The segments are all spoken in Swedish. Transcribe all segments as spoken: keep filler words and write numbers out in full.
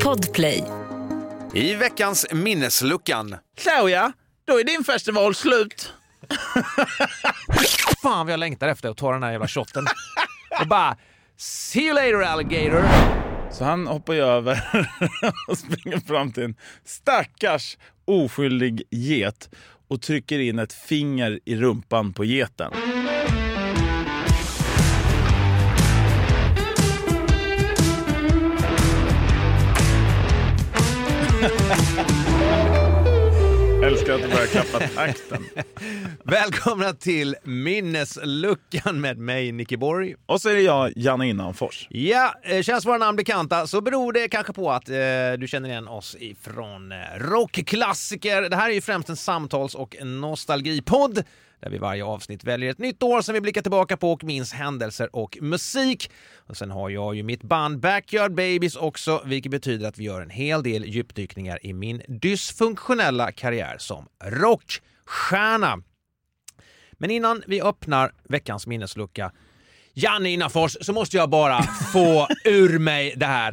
Podplay. I veckans minnesluckan. Så ja, då är din festival slut. Fan vad jag längtar efter att ta den här jävla shotten. Och bara, see you later alligator. Så han hoppar ju över och springer fram till en stackars oskyldig get och trycker in ett finger i rumpan på geten. Älskar att du börjar klappa takten. Välkomna till minnesluckan med mig, Nicky Borg. Och så är det jag, Janne Innanfors. Ja, känns våra namn bekanta så beror det kanske på att eh, du känner igen oss ifrån eh, rockklassiker. Det här är ju främst en samtals- och nostalgipodd där vi varje avsnitt väljer ett nytt år som vi blickar tillbaka på och minns händelser och musik. Och sen har jag ju mitt band Backyard Babies också, vilket betyder att vi gör en hel del djupdykningar i min dysfunktionella karriär som rockstjärna. Men innan vi öppnar veckans minneslucka, Janne Innanfors, så måste jag bara få ur mig det här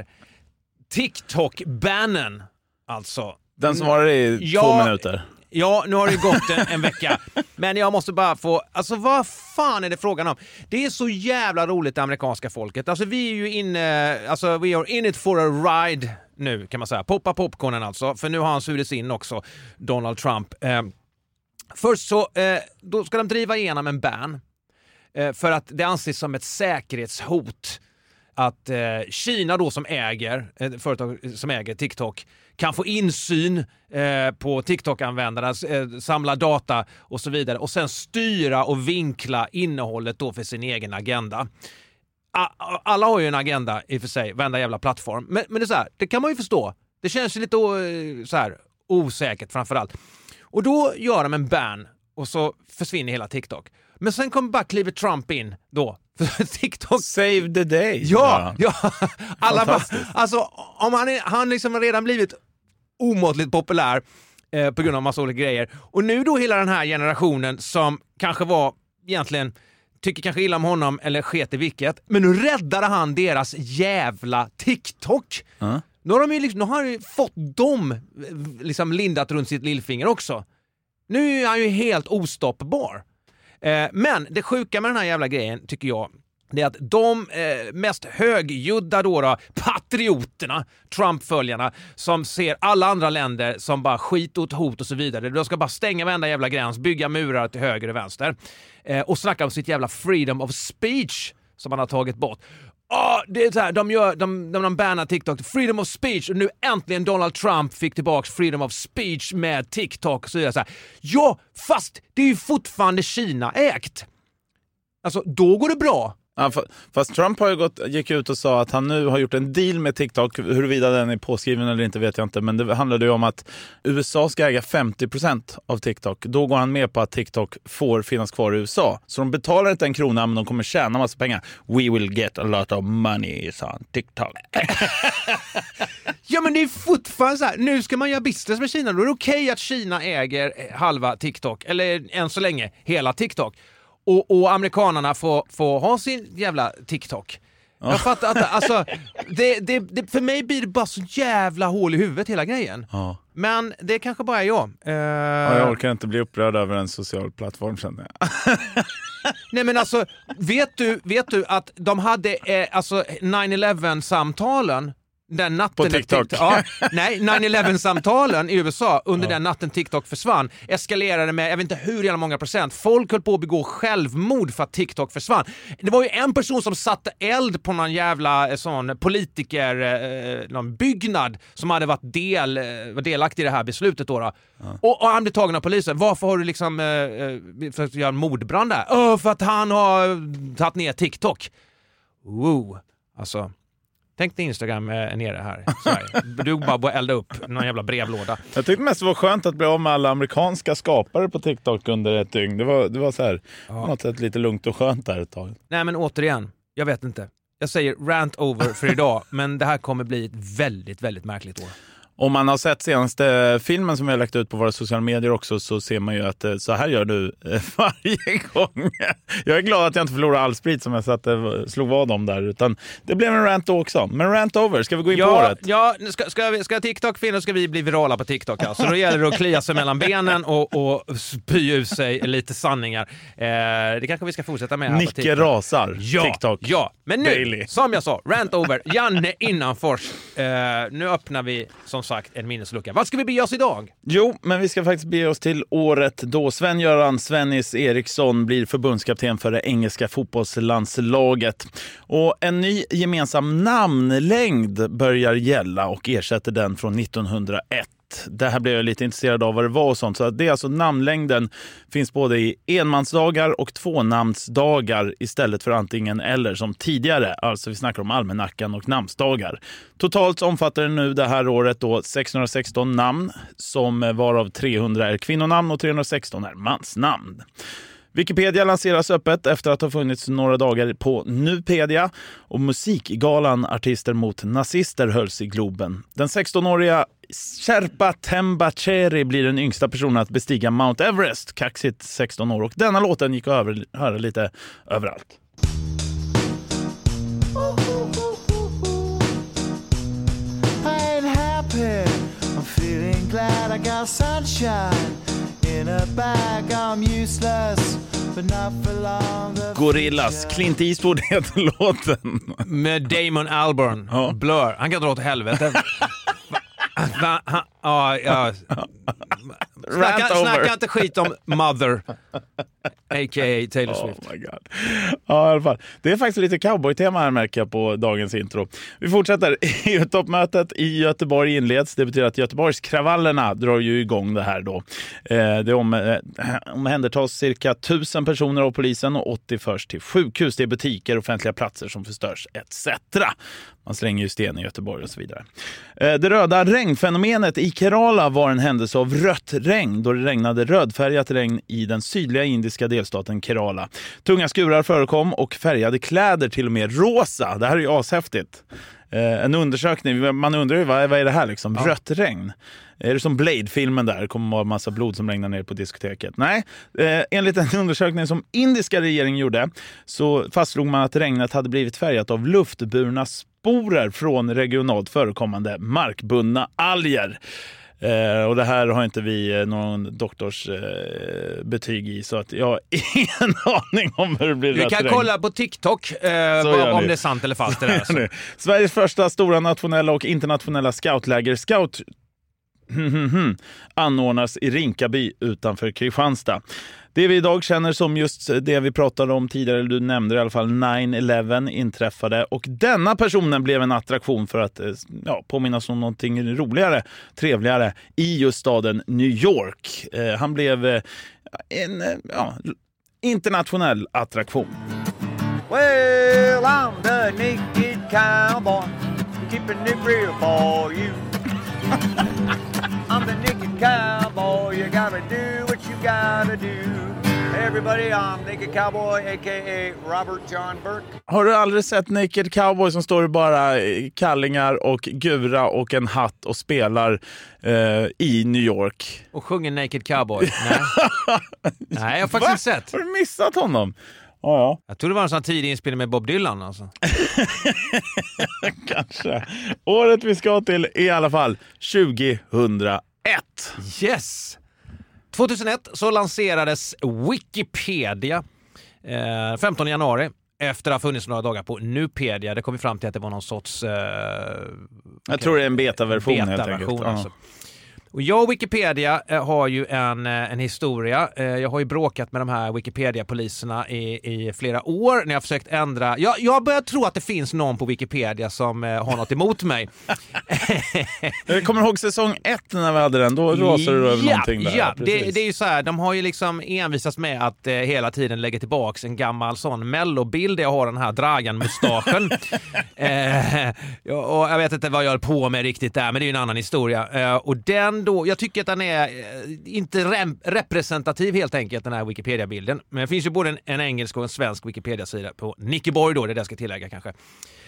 TikTok-bannen. Alltså. Den som var i ja, två minuter. Ja, nu har det gått en, en vecka. Men jag måste bara få... Alltså vad fan är det frågan om? Det är så jävla roligt det amerikanska folket. Alltså vi är ju inne... Alltså we are in it for a ride nu kan man säga. Poppa popcornen alltså. För nu har han surits in också, Donald Trump. Eh, först så eh, då ska de driva igenom en ban. Eh, för att det anses som ett säkerhetshot. Att eh, Kina då som äger, ett företag som äger TikTok kan få insyn eh, på TikTok-användarna, eh, samla data och så vidare och sen styra och vinkla innehållet då för sin egen agenda. A- alla har ju en agenda i och för sig, varenda jävla plattform. Men, men det är så här, det kan man ju förstå. Det känns ju lite uh, så här osäkert framförallt. Och då gör de en ban och så försvinner hela TikTok. Men sen kommer bara kliver Trump in då. TikTok. Save the day. Ja, ja. Alla bara, alltså om han är, han liksom redan blivit omåttligt populär eh, på grund av massa olika grejer. Och nu då hela den här generationen som kanske var egentligen tycker kanske illa om honom eller sket i vilket. Men nu räddade han deras jävla TikTok. Uh-huh. Nu har de ju liksom, nu har han ju fått dem liksom lindat runt sitt lillfinger också. Nu är han ju helt ostoppbar. Eh, men det sjuka med den här jävla grejen tycker jag, det är att de eh, mest högljudda då, då patrioterna, Trump-följarna som ser alla andra länder som bara skit och hot och så vidare. De ska bara stänga varenda jävla gräns, bygga murar till höger och vänster eh, och snacka om sitt jävla freedom of speech som man har tagit bort. Oh, det är så här, de gör de, de, de bannar TikTok, freedom of speech, och nu äntligen Donald Trump fick tillbaka freedom of speech med TikTok, så är det så här. Ja, fast det är ju fortfarande Kina ägt. Alltså, då går det bra. Ja, fast Trump har ju gått, gick ut och sa att han nu har gjort en deal med TikTok. Huruvida den är påskriven eller inte vet jag inte. Men det handlade ju om att U S A ska äga femtio procent av TikTok. Då går han med på att TikTok får finnas kvar i U S A. Så de betalar inte en krona, men de kommer tjäna massa pengar. We will get a lot of money, sa TikTok. Ja, men det är fortfarande så här. Nu ska man göra business med Kina. Då är det okej okay att Kina äger halva TikTok. Eller än så länge hela TikTok. Och, och amerikanerna får, får ha sin jävla TikTok. Oh. Jag fattar att alltså, det, det, det, för mig blir det bara så jävla hål i huvudet hela grejen. Oh. Men det kanske bara är jag. Uh... Ja, jag orkar inte bli upprörd över en social plattform, känner jag. Nej, men alltså, vet du, vet du att de hade eh, alltså nine eleven-samtalen den natten på TikTok. TikTok ja, nej, nine eleven-samtalen i U S A under ja. den natten TikTok försvann eskalerade med, jag vet inte hur jävla många procent. Folk höll på att begå självmord för att TikTok försvann. Det var ju en person som satte eld på någon jävla sån politiker, eh, någon byggnad som hade varit del, var delaktig i det här beslutet då. då. Ja. Och, och han blev tagen av polisen. Varför har du liksom eh, för att göra en mordbrand där? Öh, för att han har tagit ner TikTok. Wow, alltså... Tänk dig Instagram är nere här i Sverige. Du bara börjar elda upp någon jävla brevlåda. Jag tyckte mest det var skönt att bli av med alla amerikanska skapare på TikTok under ett dygn. Det var, det var så här, ja. på något sätt lite lugnt och skönt där ett tag. Nej, men återigen, jag vet inte. Jag säger rant over för idag, men det här kommer bli ett väldigt, väldigt märkligt år. Om man har sett senaste filmen som vi har lagt ut på våra sociala medier också, så ser man ju att så här gör du varje gång. Jag är glad att jag inte förlorar all sprit som jag satte, slog vad om där, utan det blev en rant då också. Men rant over, ska vi gå in ja, på året? Ja, ska, ska, vi, ska TikTok finnas ska vi bli virala på TikTok. Alltså. Då gäller det att klia sig mellan benen och, och spy ut sig lite sanningar. Eh, det kanske vi ska fortsätta med här Nicke på TikTok. rasar, ja, TikTok. Ja, men nu, Daily. som jag sa, rant over, Janne Innanfors. Eh, nu öppnar vi som sagt en minneslucka. Vad ska vi bege oss idag? Jo, men vi ska faktiskt bege oss till året då Sven-Göran Svennis Eriksson blir förbundskapten för det engelska fotbollslandslaget. Och en ny gemensam namnlängd börjar gälla och ersätter den från nittonhundraett. Det här blev jag lite intresserad av vad det var och sånt. Så att det är alltså namnlängden finns både i enmansdagar och tvånamnsdagar istället för antingen eller som tidigare. Alltså vi snackar om almanackan och namnsdagar. Totalt omfattar det nu det här året då sexhundrasexton namn, som varav trehundra är kvinnonamn och trehundrasexton är mansnamn. Wikipedia lanseras öppet efter att ha funnits några dagar på Nupedia, och musikgalan Artister mot nazister hölls i Globen. Den sextonåriga Sherpa Themba Cherry blir den yngsta personen att bestiga Mount Everest, kaxigt sexton år, och denna låten gick att höra lite överallt. I ain't happy, I'm feeling glad I got sunshine. In a bag, I'm useless, but not for long. Gorillaz, Clint Eastwood heter låten. Med Damon Albarn, ja. Blur. Han kan dra åt helvete. Va, ha, ja, ja. Snacka, snacka inte skit om Mother, a k a. Taylor Swift. Oh my God. Ja, i alla fall. Det är faktiskt lite cowboy-tema här, märker jag på dagens intro. Vi fortsätter. E U-toppmötet i Göteborg inleds. Det betyder att Göteborgs kravallerna drar ju igång det här då. Eh, det om, eh, omhändertas cirka tusen personer av polisen och åttio förs till sjukhus. Det är butiker, offentliga platser som förstörs et cetera. Man slänger ju sten i Göteborg och så vidare. Eh, det röda regnfenomenet i Kerala var en händelse av rött regn då det regnade rödfärgat regn i den sydliga indiska delstaten Kerala. Tunga skurar förekom och färgade kläder till och med rosa. Det här är ju ashäftigt. Eh, en undersökning, man undrar ju vad, vad är det här liksom? Ja. Rött regn. Är det som Blade-filmen där? Det kommer vara en massa blod som regnar ner på diskoteket. Nej, eh, enligt en undersökning som indiska regeringen gjorde så fastslog man att regnet hade blivit färgat av luftburna sporer från regionalt förekommande markbundna alger. Eh, och det här har inte vi eh, någon doktors eh, betyg i, så att jag har ingen aning om hur det blir. Vi rätt kan regn. Kolla på TikTok eh, vad, om det är sant eller falskt. Det där, alltså. Sveriges första stora nationella och internationella scoutläger Scout anordnas i Rinkaby utanför Kristianstad. Det vi idag känner som just det vi pratade om tidigare, eller du nämnde i alla fall, nine eleven inträffade, och denna personen blev en attraktion för att ja, påminnas om någonting roligare, trevligare i just staden New York. Eh, han blev eh, en ja, internationell attraktion. Well, I'm the naked cowboy, keeping it real for you. I'm the naked cowboy, you gotta do what you gotta do. Hey everybody, I'm Naked Cowboy, a k a. Robert John Burke. Har du aldrig sett Naked Cowboy som står bara kallingar och gura och en hatt och spelar eh, i New York? Och sjunger Naked Cowboy? Nej, Nej jag har faktiskt inte sett. Har du missat honom? Ja, ja. Jag tror det var en sån tidig inspelning med Bob Dylan alltså. Kanske. Året vi ska till är i alla fall tjugohundraett. Yes! tjugohundraett så lanserades Wikipedia eh, femtonde januari efter att ha funnits några dagar på Nupedia. Det kom vi fram till att det var någon sorts... Eh, jag tror det är en betaversion, betaversion helt enkelt. Alltså. Och jag och Wikipedia eh, har ju en, en historia. Eh, jag har ju bråkat med de här Wikipedia-poliserna i, i flera år när jag har försökt ändra. Jag, jag börjar tro att det finns någon på Wikipedia som eh, har något emot mig. Jag kommer ihåg säsong ett när vi hade den. Då rasade du över ja, någonting där. Ja, det, det är ju så här. De har ju liksom envisats med att eh, hela tiden lägga tillbaks en gammal sån mellobild. Jag har den här Dragan-mustaschen. eh, och jag vet inte vad jag är på med riktigt där, men det är ju en annan historia. Eh, och den då, jag tycker att den är inte rem- representativ helt enkelt, den här Wikipedia-bilden. Men det finns ju både en, en engelsk och en svensk Wikipedia-sida på Nickeborg då, det där ska tillägga kanske.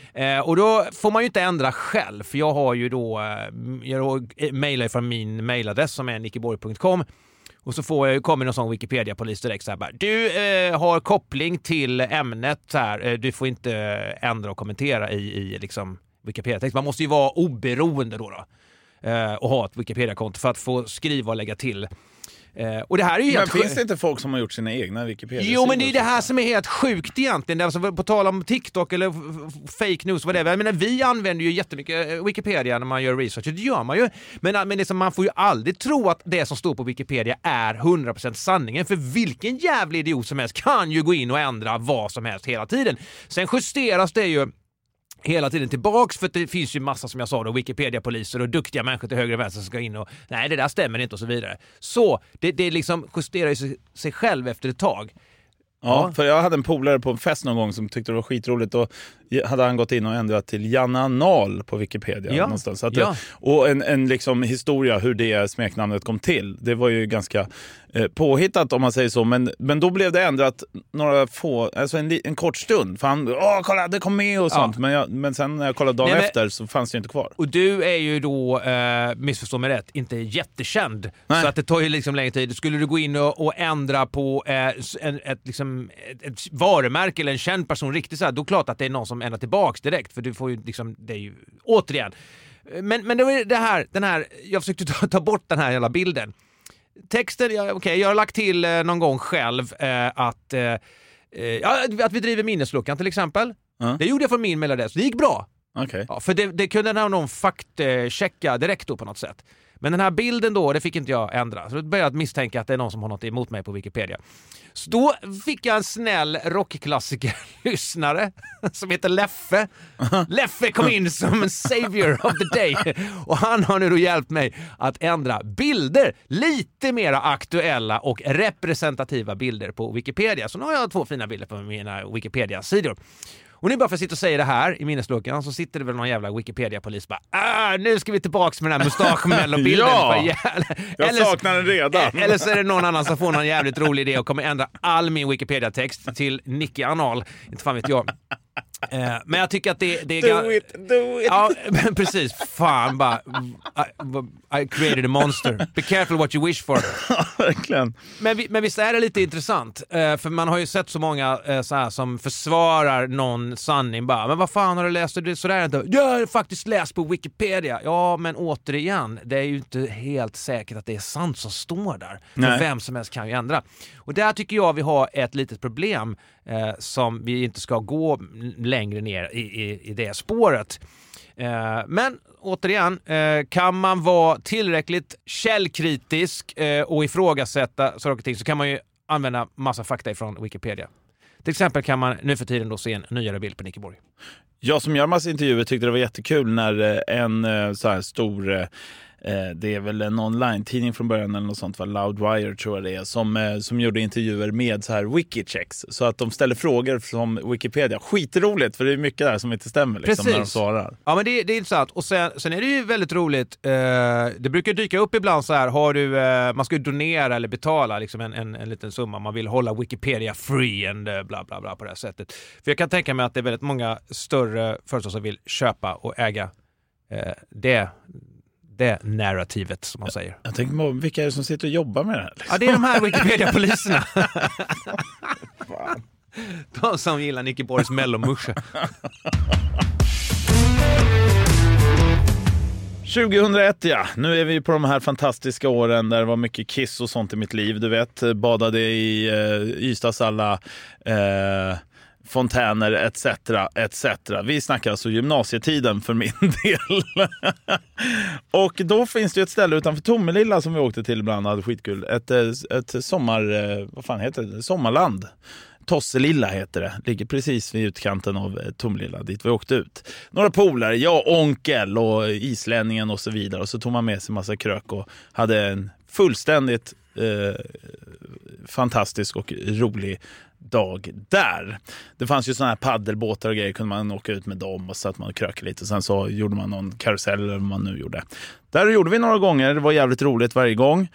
Eh, och då får man ju inte ändra själv, för jag har ju då, eh, jag mejlar från min mejladress som är nickeborg punkt com. Och så får jag, kommer någon sån Wikipedia-polis direkt så här bara, du eh, har koppling till ämnet så här, eh, du får inte ändra och kommentera i, i liksom Wikipedia-text. Man måste ju vara oberoende då, då eh, och ha ett Wikipedia-konto för att få skriva och lägga till. Eh, och det här är ju men helt finns det inte folk som har gjort sina egna Wikipedia? Jo, men det är det här som är helt sjukt egentligen. Alltså, på tal om TikTok eller fake news, vad det är. Jag menar, vi använder ju jättemycket Wikipedia när man gör research. Det gör man ju. Men, men liksom, man får ju aldrig tro att det som står på Wikipedia är hundra procent sanningen. För vilken jävla idiot som helst kan ju gå in och ändra vad som helst hela tiden. Sen justeras det ju hela tiden tillbaks, för det finns ju massa, som jag sa då, Wikipedia-poliser och duktiga människor till höger och vänster som ska in och nej, det där stämmer inte och så vidare. Så det, det liksom justerar sig, sig själv efter ett tag. Ja, ja, för jag hade en polare på en fest någon gång som tyckte det var skitroligt, och hade han gått in och ändrat till Janna Nal på Wikipedia. Ja. Någonstans. Så att Ja. det, och en, en liksom historia hur det smeknamnet kom till. Det var ju ganska eh, påhittat om man säger så, men, men då blev det ändrat några få, alltså en, en kort stund. För han, åh kolla, det kom med och sånt. Ja. Men, jag, men sen när jag kollade dagen Nej, men, efter så fanns det inte kvar. Och du är ju då, eh, missförstå mig rätt, inte jättekänd. Nej. Så att det tar ju liksom längre tid. Skulle du gå in och, och ändra på eh, en, ett, liksom, ett, ett varumärke eller en känd person riktigt så här, då är det klart att det är någon som ändrar tillbaks direkt. För du får ju liksom, det är ju, återigen. Men, men det var det här, den här, jag försökte ta, ta bort den här jävla bilden. Texten, ja, okej, okay, jag har lagt till eh, någon gång själv eh, att, eh, ja, att vi driver minnesluckan till exempel. Uh. Det gjorde jag från min mailadress. Det gick bra. Okay. Ja, för det, det kunde någon faktchecka direkt då på något sätt. Men den här bilden då, det fick inte jag ändra. Så då började jag misstänka att det är någon som har något emot mig på Wikipedia. Så då fick jag en snäll rockklassiker-lyssnare som heter Leffe. Leffe kom in som en savior of the day. Och han har nu då hjälpt mig att ändra bilder. Lite mer aktuella och representativa bilder på Wikipedia. Så nu har jag två fina bilder på mina Wikipedia-sidor. Och nu bara för att sitta och säga det här i minnesluckan, så sitter det väl någon jävla Wikipedia-polis bara, ah, nu ska vi tillbaks med den här mustaschmello-bilden. Ja, jag eller, saknar den redan. Eller så är det någon annan som får någon jävligt rolig idé och kommer ändra all min Wikipedia-text till Nicky Anal. Inte fan vet jag. Eh, men jag tycker att det, det är... Do it, do it! Ja, precis. Fan, bara... I, I created a monster. Be careful what you wish for. Verkligen. Men, vi, men visst är det lite intressant. Eh, för man har ju sett så många eh, så här, som försvarar någon sanning. Bara, men vad fan har du läst? Det sådär inte. Jag har faktiskt läst på Wikipedia. Ja, men återigen, det är ju inte helt säkert att det är sant som står där. Nej. För vem som helst kan ju ändra. Och där tycker jag vi har ett litet problem eh, som vi inte ska gå längre ner i, i, i det spåret. Eh, men återigen, eh, kan man vara tillräckligt källkritisk eh, och ifrågasätta saker och ting, så kan man ju använda massa fakta ifrån Wikipedia. Till exempel kan man nu för tiden då se en nyare bild på Nickeborg. Jag som gör massa intervjuer tyckte det var jättekul när en så här stor... Eh, det är väl en online-tidning från början eller något sånt, var Loudwire tror jag det är, som, eh, som gjorde intervjuer med så här wiki-checks, så att de ställer frågor som Wikipedia. Skitroligt, för det är mycket där som inte stämmer liksom, när de svarar. Ja, men det, det är intressant. Och sen, sen är det ju väldigt roligt, eh, det brukar dyka upp ibland så här, har du, eh, man ska ju donera eller betala liksom en, en, en liten summa, man vill hålla Wikipedia free and bla bla bla på det här sättet. För jag kan tänka mig att det är väldigt många större företag som vill köpa och äga eh, det det narrativet som man säger. Jag tänker på vilka är det som sitter och jobbar med det här? Liksom? Ja, det är de här Wikipedia-poliserna. De som gillar Nickeborgs mellomusche. tjugohundraett, ja. Nu är vi på de här fantastiska åren där det var mycket kiss och sånt i mitt liv. Du vet, badade i eh, Ystads alla... Eh, fontäner et cetera et cetera. Vi snackar alltså gymnasietiden för min del. Och då finns det ett ställe utanför Tomelilla som vi åkte till ibland och hade skitkul. Ett, ett sommar... Vad fan heter det? Sommarland. Tosselilla heter det. Ligger precis vid utkanten av Tomelilla dit vi åkte ut. Några polare, jag, onkel och islänningen och så vidare. Och så tog man med sig massa krök och hade en fullständigt eh, fantastisk och rolig dag där. Det fanns ju såna här paddelbåtar och grejer, kunde man åka ut med dem och så att man krökade lite. Sen så gjorde man någon karusell eller vad man nu gjorde. Där gjorde vi några gånger, det var jävligt roligt varje gång.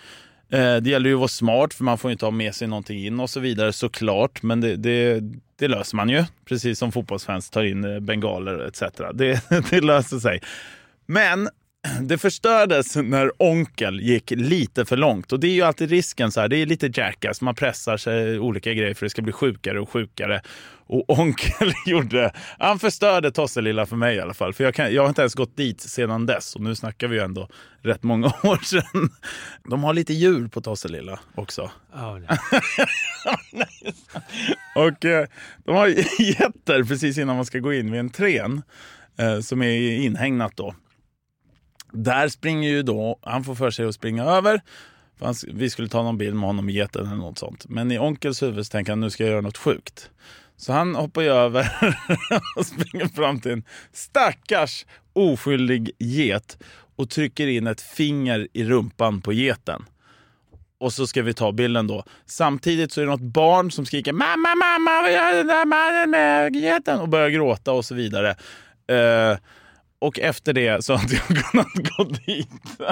Eh, det gäller ju att vara smart, för man får ju inte ha med sig någonting in och så vidare, såklart. Men det, det, det löser man ju, precis som fotbollsfans tar in bengaler et cetera. Det, det löser sig. Men det förstördes när Onkel gick lite för långt. Och det är ju alltid risken så här. Det är lite jackass. Man pressar sig olika grejer för det ska bli sjukare och sjukare. Och Onkel gjorde... Han förstörde Tosselilla för mig i alla fall. För jag, kan, jag har inte ens gått dit sedan dess. Och nu snackar vi ju ändå rätt många år sedan. De har lite djur på Tosselilla också. Oh, nej. Och eh, de har getter precis innan man ska gå in vid en trän. Eh, som är inhägnat då. Där springer ju då, han får för sig att springa över. För han, vi skulle ta någon bild med honom i geten eller något sånt. Men i Onkels huvud tänker han, nu ska jag göra något sjukt. Så han hoppar ju över och springer fram till en stackars oskyldig get. Och trycker in ett finger i rumpan på geten. Och så ska vi ta bilden då. Samtidigt så är det något barn som skriker, mamma, mamma, vad gör den där mannen med geten? Och börjar gråta och så vidare. Uh, Och efter det så har jag kunnat gå dit.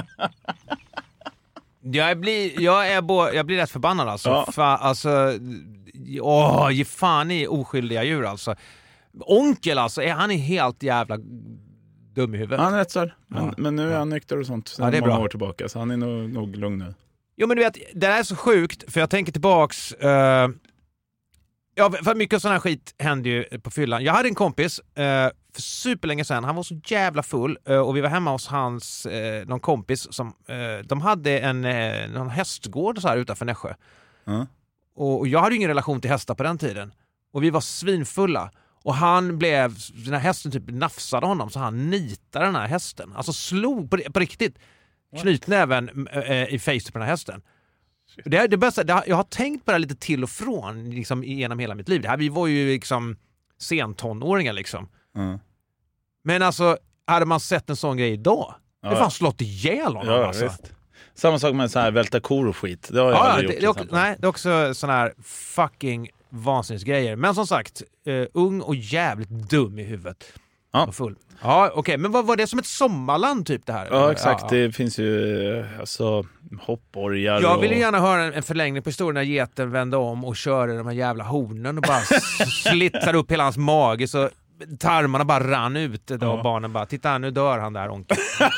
jag, blir, jag, är bo, jag blir rätt förbannad alltså. Ja. Fa, alltså åh, ge fan i oskyldiga djur alltså. Onkel alltså, är, han är helt jävla dum i huvudet. Han är rätt så. Men, ja. men nu är han nykter och sånt sedan ja, det är många bra. år tillbaka. Så han är nog, nog lugn nu. Jo, men du vet, det är så sjukt. För jag tänker tillbaks... Uh, ja, för mycket sån här skit hände ju på fyllan. Jag hade en kompis... Uh, för superlänge sedan. Han var så jävla full uh, och vi var hemma hos hans uh, någon kompis som uh, de hade en uh, någon hästgård så här utanför Nässjö. Mm. Och, och jag hade ju ingen relation till hästar på den tiden. Och vi var svinfulla. Och han blev, den här hästen typ nafsade honom så han nitade den här hästen. Alltså slog på, på riktigt knytnäven uh, i face på den här hästen. Det är det bästa, det har, jag har tänkt på det här lite till och från liksom, genom hela mitt liv. Det här, vi var ju liksom sentonåringar liksom. Mm. Men alltså, hade man sett en sån grej idag, ja. det fanns slått ihjäl honom ja, alltså. Visst. Samma sak med så här välta kor och skit. Det har jag ja, aldrig det, gjort. det, är också, nej, det är också sån här fucking vansinnesgrejer. Men som sagt, uh, ung och jävligt dum i huvudet. Ja. Och full. Ja, okej. Okay. Men vad var det som ett sommarland typ det här? Ja, exakt. Ja, ja. Det finns ju alltså hoppborgar. Jag vill och... gärna höra en, en förlängning på historien när geten vände om och körde de här jävla hornen och bara slittar upp hela hans mage så tarmarna bara rann ut då, och barnen bara, titta nu dör han där, onkel.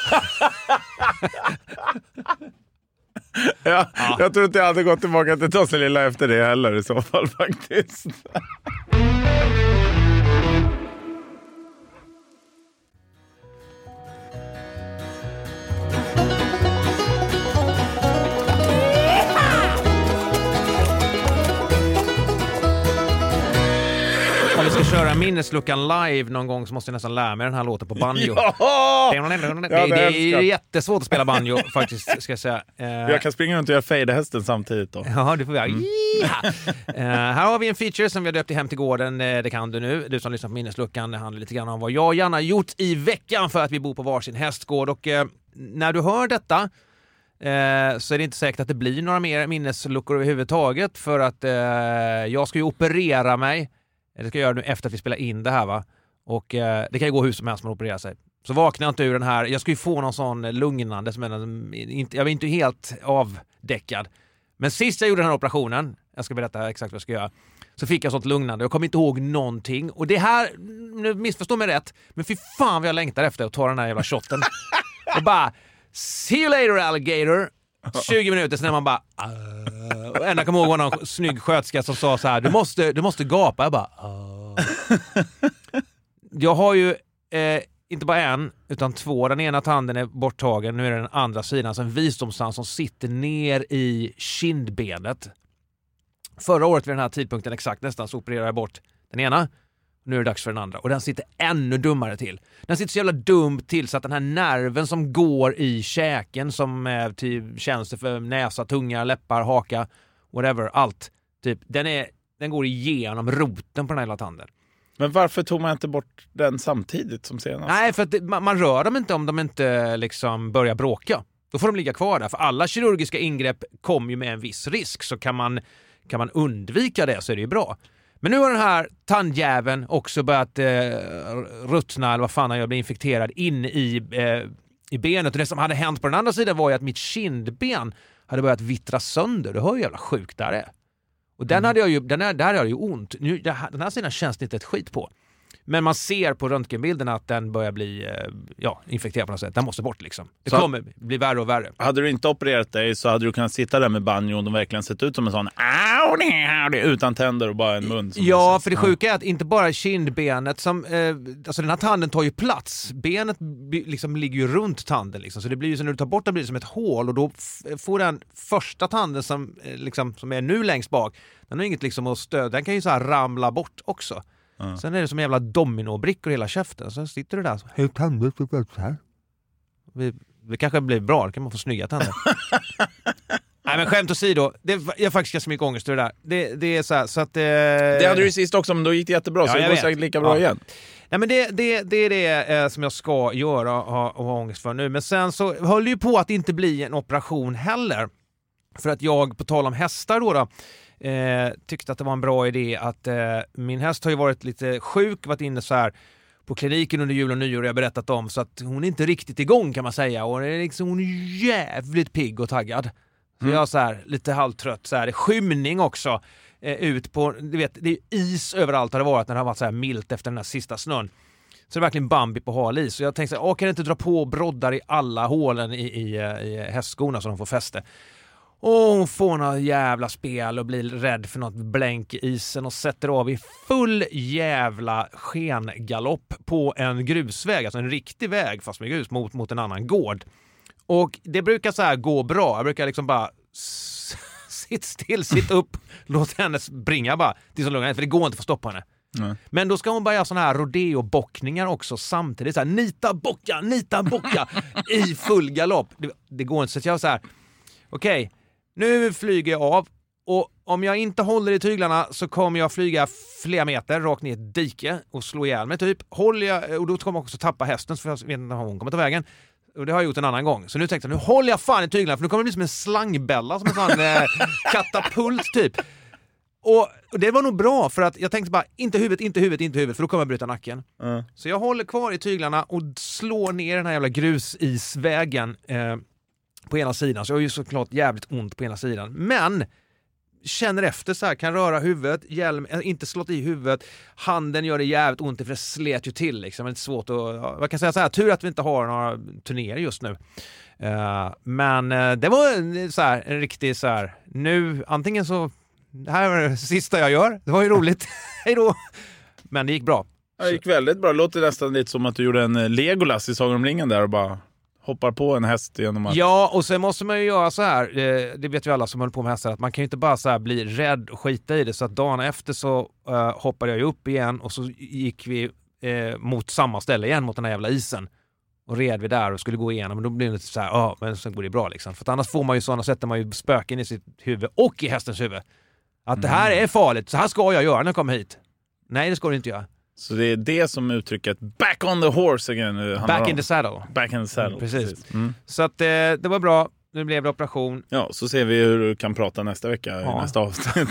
ja, ja. Jag tror inte jag hade gått tillbaka till Tosselilla efter det heller i så fall faktiskt. Om vi ska köra minnesluckan live någon gång så måste jag nästan lära mig den här låten på banjo. Ja! Det, det, det är jättesvårt att spela banjo faktiskt, ska jag säga. Uh, jag kan springa runt och göra fejde-hästen samtidigt då. Ja, du får göra. Mm. uh, här har vi en feature som vi har döpt i Hem till gården. Uh, det kan du nu. Du som lyssnar på minnesluckan, det handlar lite grann om vad jag och Janna gjort i veckan för att vi bor på varsin hästgård. Och uh, när du hör detta uh, så är det inte säkert att det blir några mer minnesluckor överhuvudtaget för att uh, jag ska ju operera mig. Det ska jag göra nu efter att vi spelar in det här, va? Och eh, det kan ju gå hur som helst man opererar sig. Så vaknar jag inte ur den här. Jag ska ju få någon sån lugnande som är, inte, jag var inte helt avdäckad. Men sist jag gjorde den här operationen, jag ska berätta exakt vad jag ska göra, så fick jag sånt lugnande. Jag kommer inte ihåg någonting. Och det här, nu missförstår mig rätt, men fy fan vad jag längtar efter att ta den här jävla shotten. Och bara, see you later alligator. tjugo minuter sen är man bara... Uh, och ända kommer ihåg var någon snygg skötska som sa så här, du måste, du måste gapa. Jag bara... Uh. Jag har ju eh, inte bara en, utan två. Den ena tanden är borttagen, nu är det den andra sidan. Alltså en visdomstand som sitter ner i kindbenet. Förra året vid den här tidpunkten exakt nästan så opererade jag bort den ena. Nu är det dags för den andra. Och den sitter ännu dummare till. Den sitter så jävla dumt till så att den här nerven som går i käken som är typ tjänster för näsa, tunga, läppar, haka, whatever, allt. Typ, den, är, den går igenom roten på den här hela tanden. Men varför tog man inte bort den samtidigt som senast? Nej, för att det, man, man rör dem inte om de inte liksom börjar bråka. Då får de ligga kvar där. För alla kirurgiska ingrepp kommer ju med en viss risk. Så kan man, kan man undvika det så är det ju bra. Men nu har den här tandjäveln också börjat eh, ruttna, eller vad fan jag blir infekterad in i, eh, i benet. Och det som hade hänt på den andra sidan var ju att mitt kindben hade börjat vittra sönder. Du hör hur jävla sjukt där är. Och den Mm. hade jag ju, den här, där hade jag ju ont. Nu, den här sidan känns det inte ett skit på. Men man ser på röntgenbilderna att den börjar bli ja, infekterad på något sätt. Den måste bort liksom. Det så kommer bli värre och värre. Hade du inte opererat dig så hade du kunnat sitta där med banjon och verkligen sett ut som en sån utan tänder och bara en mun. Ja, för det sjuka är att inte bara kindbenet som, eh, alltså den här tanden tar ju plats. Benet liksom ligger ju runt tanden liksom. Så det blir ju så när du tar bort det blir det som ett hål och då f- får den första tanden som, eh, liksom, som är nu längst bak, den har inget liksom att stöd. Den kan ju så här ramla bort också. Mm. Sen är det som en jävla dominobrickor i hela käften. Sen sitter du där så. Hur tänder du så här? Vi, det kanske blir bra, då kan man få snygga tänder. Nej men skämt åsido, det är faktiskt ganska mycket ångest det där. Det, det är så här, så att... Eh... Det hade du ju sist också, men då gick det jättebra, ja, så det går säkert lika bra ja. igen. Nej men det, det, det är det eh, som jag ska göra och ha, och ha ångest för nu. Men sen så höll ju på att inte bli en operation heller. För att jag, på tal om hästar då, då eh, tyckte att det var en bra idé att eh, min häst har ju varit lite sjuk, varit inne så här på kliniken under jul och nyår och jag har berättat om, så att hon är inte riktigt igång kan man säga. Och det är liksom, hon är jävligt pigg och taggad. Så mm. jag är så här, lite halvtrött, så här, det är skymning också eh, ut på, du vet, det är is överallt har det varit när det har varit så här milt efter den här sista snön. Så det är verkligen Bambi på hal is. Så jag tänkte så här, åh, kan jag inte dra på broddar i alla hålen i, i, i hästskorna så de får fäste. Och hon får några jävla spel och blir rädd för något blänk i isen och sätter av i full jävla skengalopp på en grusväg, alltså en riktig väg fast med grus mot, mot en annan gård. Och det brukar så här gå bra. Jag brukar liksom bara s- sitt still, sitt upp, låt henne springa bara till så lugnt, för det går inte att få stoppa henne. Mm. Men då ska hon bara göra såna här rodeo-bockningar också samtidigt. Så här, nita bocka, nita bocka i full galopp. Det, det går inte, så jag så här, okej, okay, nu flyger jag av och om jag inte håller i tyglarna så kommer jag flyga flera meter rakt ner i ett dike och slå ihjäl mig typ. Håller jag, och då kommer jag också tappa hästen för jag vet inte om hon kommer ta vägen. Och det har jag gjort en annan gång. Så nu tänkte jag, nu håller jag fan i tyglarna för nu kommer det bli som en slangbälla, som en sån eh, katapult typ. Och, och det var nog bra för att jag tänkte bara, inte huvudet, inte huvudet, inte huvudet, för då kommer jag bryta nacken. Mm. Så jag håller kvar i tyglarna och slår ner den här jävla grusisvägen eh, på ena sidan. Så jag har ju såklart jävligt ont på ena sidan. Men känner efter så här, kan röra huvudet, hjälm, inte slått i huvudet, handen gör det jävligt ont för det slet ju till liksom, det är svårt att, jag kan säga så här, tur att vi inte har några turnéer just nu. Uh, men uh, det var så här, en riktig så här, nu, antingen så, det här var det sista jag gör, det var ju roligt, hej då, men det gick bra. Det gick väldigt bra, det låter nästan lite som att du gjorde en Legolas i Sagan om ringen där och bara hoppar på en häst genom att... Ja, och sen måste man ju göra så här, det vet ju alla som håller på med hästar, att man kan ju inte bara så här bli rädd och skita i det. Så att dagen efter så uh, hoppade jag ju upp igen och så gick vi uh, mot samma ställe igen, mot den här jävla isen. Och red vi där och skulle gå igenom, men då blir det lite så här, ja, men sen går det bra liksom. För att annars får man ju sådana, sätter man ju spöken i sitt huvud och i hästens huvud. Att mm. det här är farligt, så här ska jag göra när jag kommer hit. Nej, det ska du inte göra. Så det är det som uttrycket back on the horse again. Back in the saddle. Back in the saddle. Mm, precis. precis. Mm. Så att eh, det var bra. Nu blev det operation. Ja, så ser vi hur du kan prata nästa vecka ja. i nästa avsnitt.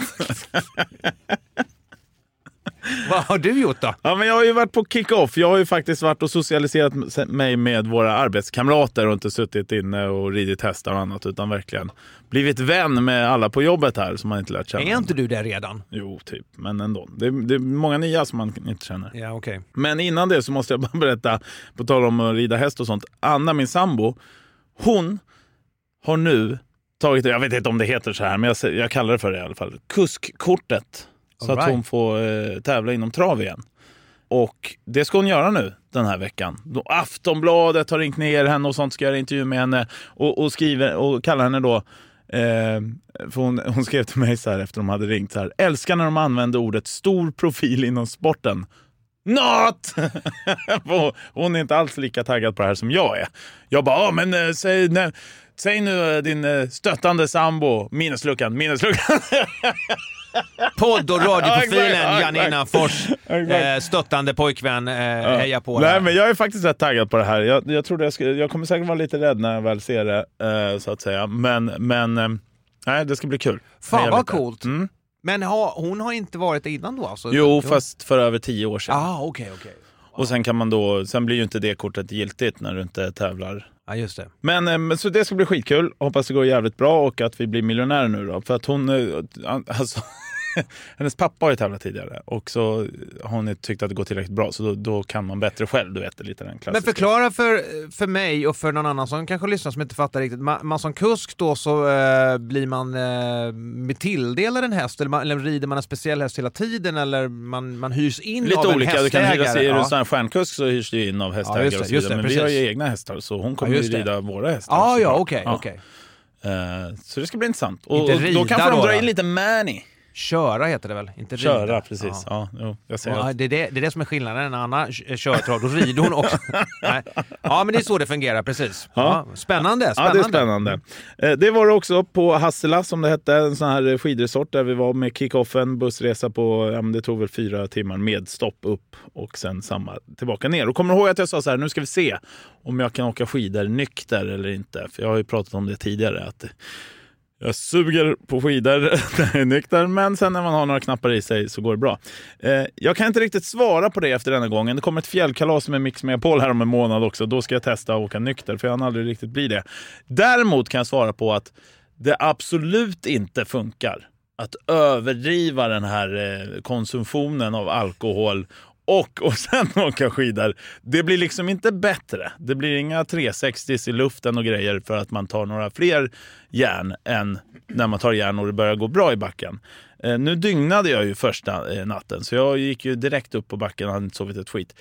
Vad har du gjort då? Ja, men jag har ju varit på kick-off. Jag har ju faktiskt varit och socialiserat mig med våra arbetskamrater och inte suttit inne och ridit hästar och annat, utan verkligen blivit vän med alla på jobbet här som man inte lärt känna. Är inte du där redan? Jo, typ. Men ändå. Det är, det är många nya som man inte känner. Ja, okej. Okay. Men innan det så måste jag bara berätta, på tal om att rida häst och sånt. Anna, min sambo, hon har nu tagit, jag vet inte om det heter så här, men jag, jag kallar det för det i alla fall, kuskkortet. Så right. att hon får eh, tävla inom trav igen. Och det ska hon göra nu den här veckan. Då Aftonbladet har ringt ner henne och sånt, ska göra intervju med henne. Och, och skriver och kallar henne då, eh, för hon, hon skrev till mig så här efter de hade ringt så här: älskar när de använder ordet stor profil inom sporten. Not! Hon är inte alls lika taggad på det här som jag är. Jag bara, ja men äh, säg, nej, säg nu din äh, stöttande sambo, minusluckan, minusluckan. Podd och radioprofilen Janina Fors, eh, stöttande pojkvän, eh, ja. heja på det. Nej, men jag är faktiskt rätt taggad på det här. Jag, jag tror jag, ska, jag kommer säkert vara lite rädd när jag väl ser det, eh, så att säga. Men, men eh, nej, det ska bli kul. Fan vad coolt. Mm. Men ha, hon har inte varit innan då? Alltså? Jo, fast för över tio år sedan. Ah, okej, okay, okej. Okay. Och sen kan man då, sen blir ju inte det kortet giltigt när du inte tävlar. Ja, just det. Men eh, så det ska bli skitkul. Hoppas det går jävligt bra och att vi blir miljonärer nu då. För att hon, eh, alltså, hennes pappa har ju tävlat tidigare och så har hon tyckt att det går tillräckligt bra, så då, då kan man bättre själv, du vet, det lite den klassiska. Men förklara för, för mig och för någon annan som kanske lyssnar som inte fattar riktigt. Man, man som kusk då så eh, blir man eh, med tilldelad en häst eller, man, eller rider man en speciell häst hela tiden eller man, man hyrs in lite av en olika. hästägare. Du kan hyra sig, är du ja. sån här stjärnkusk så hyrs du in av hästägare, ja, just det, just det, men precis. vi har ju egna hästar så hon kommer ja, ju rida våra hästar. Ah, ja, okej, okay, ja. okej. Uh, så det ska bli intressant. Och, inte och då kan de då, dra in då. lite money. Köra heter det väl? Inte rida. Köra, precis. Ja. Ja, jo, jag säger ja, det, är det, det är det som är skillnaden. En annan kör trav, då rider hon också. Nej. Ja, men det är så det fungerar, precis. Ja. Ja, spännande, spännande. Ja, det är spännande. Det var det också på Hassela, som det hette, en sån här skidresort där vi var med kick-offen, bussresa på, ja, men det tog väl fyra timmar med stopp upp och sen samma tillbaka ner. Och kommer du ihåg att jag sa så här, nu ska vi se om jag kan åka skidor nykter eller inte. För jag har ju pratat om det tidigare, att jag suger på skidor när jag är nykter, men sen när man har några knappar i sig så går det bra. Eh, jag kan inte riktigt svara på det efter denna gången. Det kommer ett fjällkalas med Mix Megapol här om en månad också. Då ska jag testa att åka nykter, för jag har aldrig riktigt bli det. Däremot kan jag svara på att det absolut inte funkar att överdriva den här eh, konsumtionen av alkohol och, och sen åka skidor. Det blir liksom inte bättre. Det blir inga tre sextio i luften och grejer för att man tar några fler järn än när man tar järn och det börjar gå bra i backen. Eh, nu dygnade jag ju första eh, natten, så jag gick ju direkt upp på backen och hade inte sovit ett skit.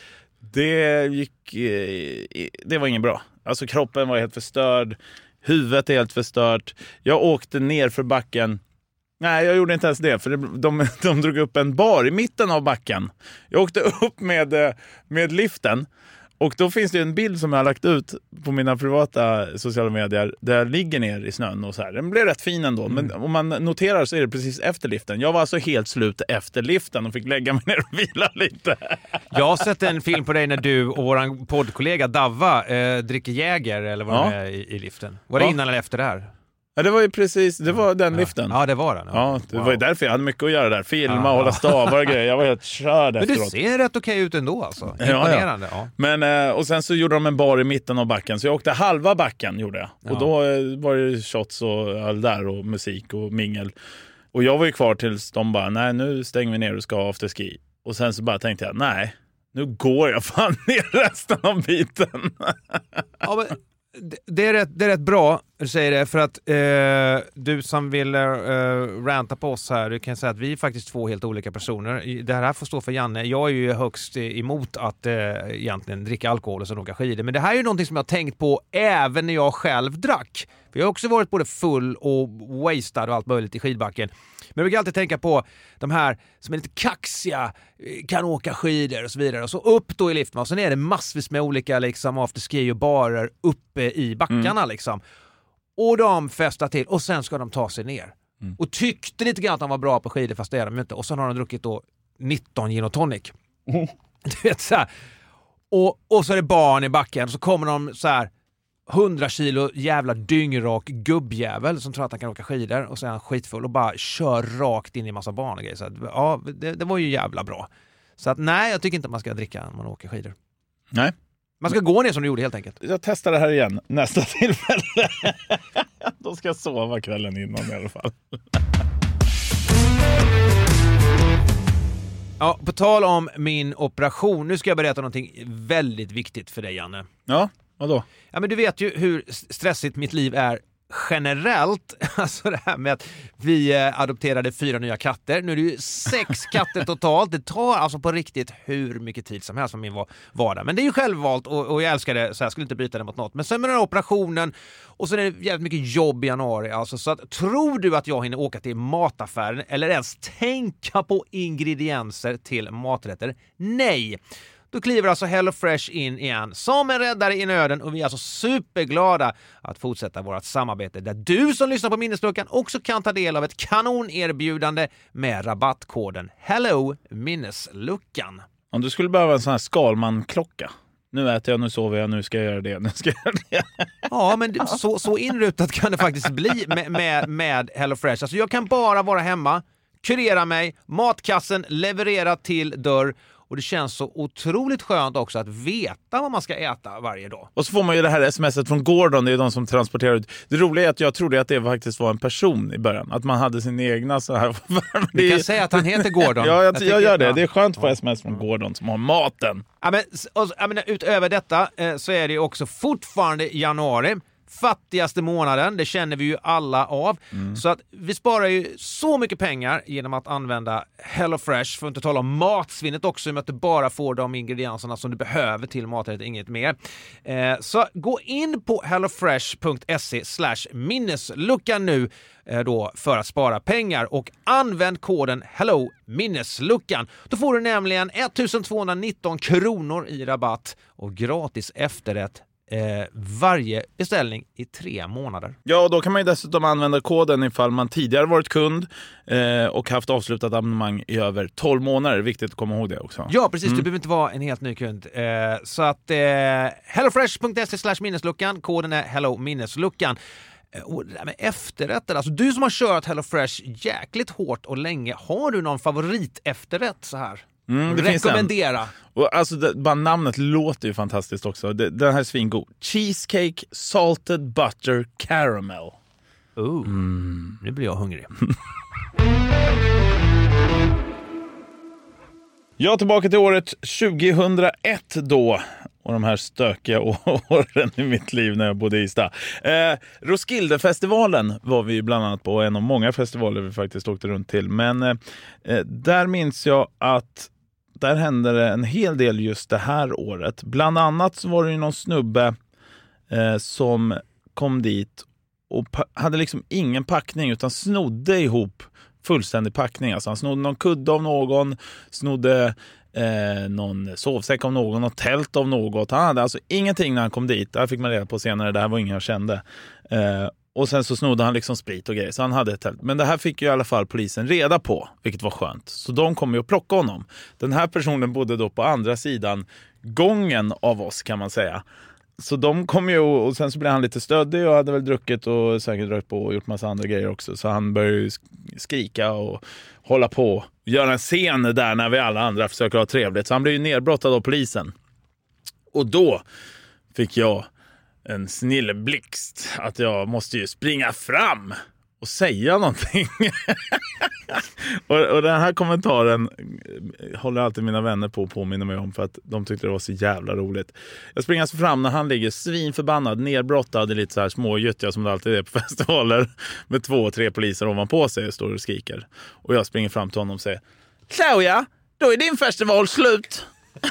Det gick... Eh, det var inget bra. Alltså kroppen var helt förstörd. Huvudet är helt förstört. Jag åkte ner för backen. Nej, jag gjorde inte ens det, för de, de, de drog upp en bar i mitten av backen. Jag åkte upp med, med liften och då finns det en bild som jag har lagt ut på mina privata sociala medier där jag ligger ner i snön och så här. Den blev rätt fin ändå, mm. men om man noterar så är det precis efter liften. Jag var alltså helt slut efter liften och fick lägga mig ner och vila lite. Jag har sett en film på dig när du och vår poddkollega Davva eh, dricker Jäger eller vad ja. det är i, i liften. Var det ja. innan eller efter det här? Ja, det var ju precis, det var den ja. liften. Ja, det var den. Ja, ja det wow. var ju därför jag hade mycket att göra där. Filma, ja. hålla stavar och grejer. Jag var helt körd efteråt. Men det ser rätt okej ut ändå alltså. Imponerande. Ja, ja. Ja. Men, och sen så gjorde de en bar i mitten av backen. Så jag åkte halva backen, gjorde jag. Ja. Och då var det shots och all där och musik och mingel. Och jag var ju kvar tills de bara, nej nu stänger vi ner och ska ha afterski. Och sen så bara tänkte jag, nej, nu går jag fan ner resten av biten. Ja, men det är rätt, det är rätt bra, du säger det, för att eh, du som vill eh, ranta på oss här, du kan säga att vi är faktiskt två helt olika personer. Det här får stå för Janne. Jag är ju högst emot att eh, egentligen dricka alkohol och så åka skidor. Men det här är ju någonting som jag har tänkt på även när jag själv drack. För jag har också varit både full och wasted och allt möjligt i skidbacken. Men jag brukar alltid tänka på de här som är lite kaxiga, kan åka skidor och så vidare. Och så upp då i liften och sen är det massvis med olika liksom afterski och barer uppe i backarna mm. liksom. Och de festar till och sen ska de ta sig ner. Mm. Och tyckte lite grann att de var bra på skidor fast det är de inte. Och sen har de druckit då nitton gin och tonic. Mm. Du vet så här. Och, och så är det barn i backen och så kommer de så här hundra kilo jävla dyngrak gubbjävel som tror att han kan åka skidor och så är han skitfull och bara kör rakt in i massa barn och grejer. Så att, ja, det, det var ju jävla bra. Så att nej, jag tycker inte att man ska dricka när man åker skidor. Nej. Man ska gå ner som du gjorde helt enkelt. Jag testar det här igen nästa tillfälle. Då ska jag sova kvällen innan i alla fall. Ja, på tal om min operation. Nu ska jag berätta någonting väldigt viktigt för dig, Janne. Ja, vadå? Ja, men du vet ju hur stressigt mitt liv är generellt. Alltså det här med att vi adopterade fyra nya katter. Nu är det ju sex katter totalt. Det tar alltså på riktigt hur mycket tid som helst för min vardag. Men det är ju självvalt och, och jag älskar det så jag skulle inte byta det mot något. Men sen med den här operationen och sen är det jävligt mycket jobb i januari. Alltså, så att, tror du att jag hinner åka till mataffären eller ens tänka på ingredienser till maträtter? Nej! Då kliver alltså HelloFresh in igen som en räddare i nöden och vi är alltså superglada att fortsätta vårt samarbete där du som lyssnar på Minnesluckan också kan ta del av ett kanonerbjudande med rabattkoden Hello Minnesluckan. Om du skulle behöva en sån här Skalman-klocka. Nu äter jag, nu sover jag, nu ska jag göra det, nu ska jag göra det. Ja, men så, så inrutat kan det faktiskt bli med, med, med HelloFresh. Alltså jag kan bara vara hemma, kurera mig, matkassen leverera till dörr. Och det känns så otroligt skönt också att veta vad man ska äta varje dag. Och så får man ju det här smset från Gordon, det är de som transporterar ut. Det roliga är att jag trodde att det faktiskt var en person i början. Att man hade sin egna så här. Du kan säga att han heter Gordon. Ja, jag, jag, jag jag gör det. ja. Det är skönt att få sms från Gordon som har maten. Ja, men, och, jag menar, utöver detta eh, så är det ju också fortfarande januari. Fattigaste månaden, det känner vi ju alla av. Mm. Så att vi sparar ju så mycket pengar genom att använda HelloFresh, för att inte tala om matsvinnet också, med att du bara får de ingredienserna som du behöver till maträtt, inget mer. Eh, så gå in på hellofresh.se slash minnesluckan nu eh, då för att spara pengar och använd koden hello minnesluckan. Då får du nämligen ettusentvåhundranitton kronor i rabatt och gratis efterrätt Eh, varje beställning i tre månader. Ja, och då kan man ju dessutom använda koden ifall man tidigare varit kund eh, och haft avslutat abonnemang i över tolv månader. Viktigt att komma ihåg det också. Ja, precis. Mm. Du behöver inte vara en helt ny kund. Eh, så att eh, hellofresh.se slash minnesluckan. Koden är hello minnesluckan. Eh, och det där med efterrätter. Alltså du som har kört HelloFresh jäkligt hårt och länge. Har du någon favorit efterrätt så här? Mm, det rekommendera. Finns och alltså det, bara namnet låter ju fantastiskt också. Det, den här är svingod. Cheesecake salted butter caramel. Oh, mm. Nu blir jag hungrig. Jag är tillbaka till året tjugohundraett då. Och de här stökiga åren i mitt liv när jag bodde i Ystad. Eh, Roskildefestivalen var vi bland annat på. En av många festivaler vi faktiskt åkte runt till. Men eh, där minns jag att där hände det en hel del just det här året. Bland annat så var det ju någon snubbe eh, som kom dit och pa- hade liksom ingen packning utan snodde ihop fullständig packning. Alltså han snodde någon kudde av någon, snodde eh, någon sovsäck av någon och tält av något. Han hade alltså ingenting när han kom dit. Där fick man reda på senare, det här var ingen jag kände. Eh, och sen så snodde han liksom sprit och grejer, så han hade ett tält. Men det här fick ju i alla fall polisen reda på, vilket var skönt. Så de kom ju att plocka honom. Den här personen bodde då på andra sidan gången av oss, kan man säga. Så de kom ju, och sen så blev han lite stöddig och hade väl druckit och säkert rökt på och gjort massa andra grejer också. Så han började ju skrika och hålla på, göra en scen där när vi alla andra försöker ha trevligt. Så han blev ju nerbrottad av polisen. Och då fick jag en snilleblixt att jag måste ju springa fram och säga någonting. och, och den här kommentaren håller alltid mina vänner på och påminner mig om, för att de tyckte det var så jävla roligt. Jag springer alltså fram när han ligger svinförbannad, nerbrottad i lite så här små gyttja som det alltid är på festivaler, med två, tre poliser ovanpå sig och står och skriker. Och jag springer fram till honom och säger: så ja, då är din festival slut.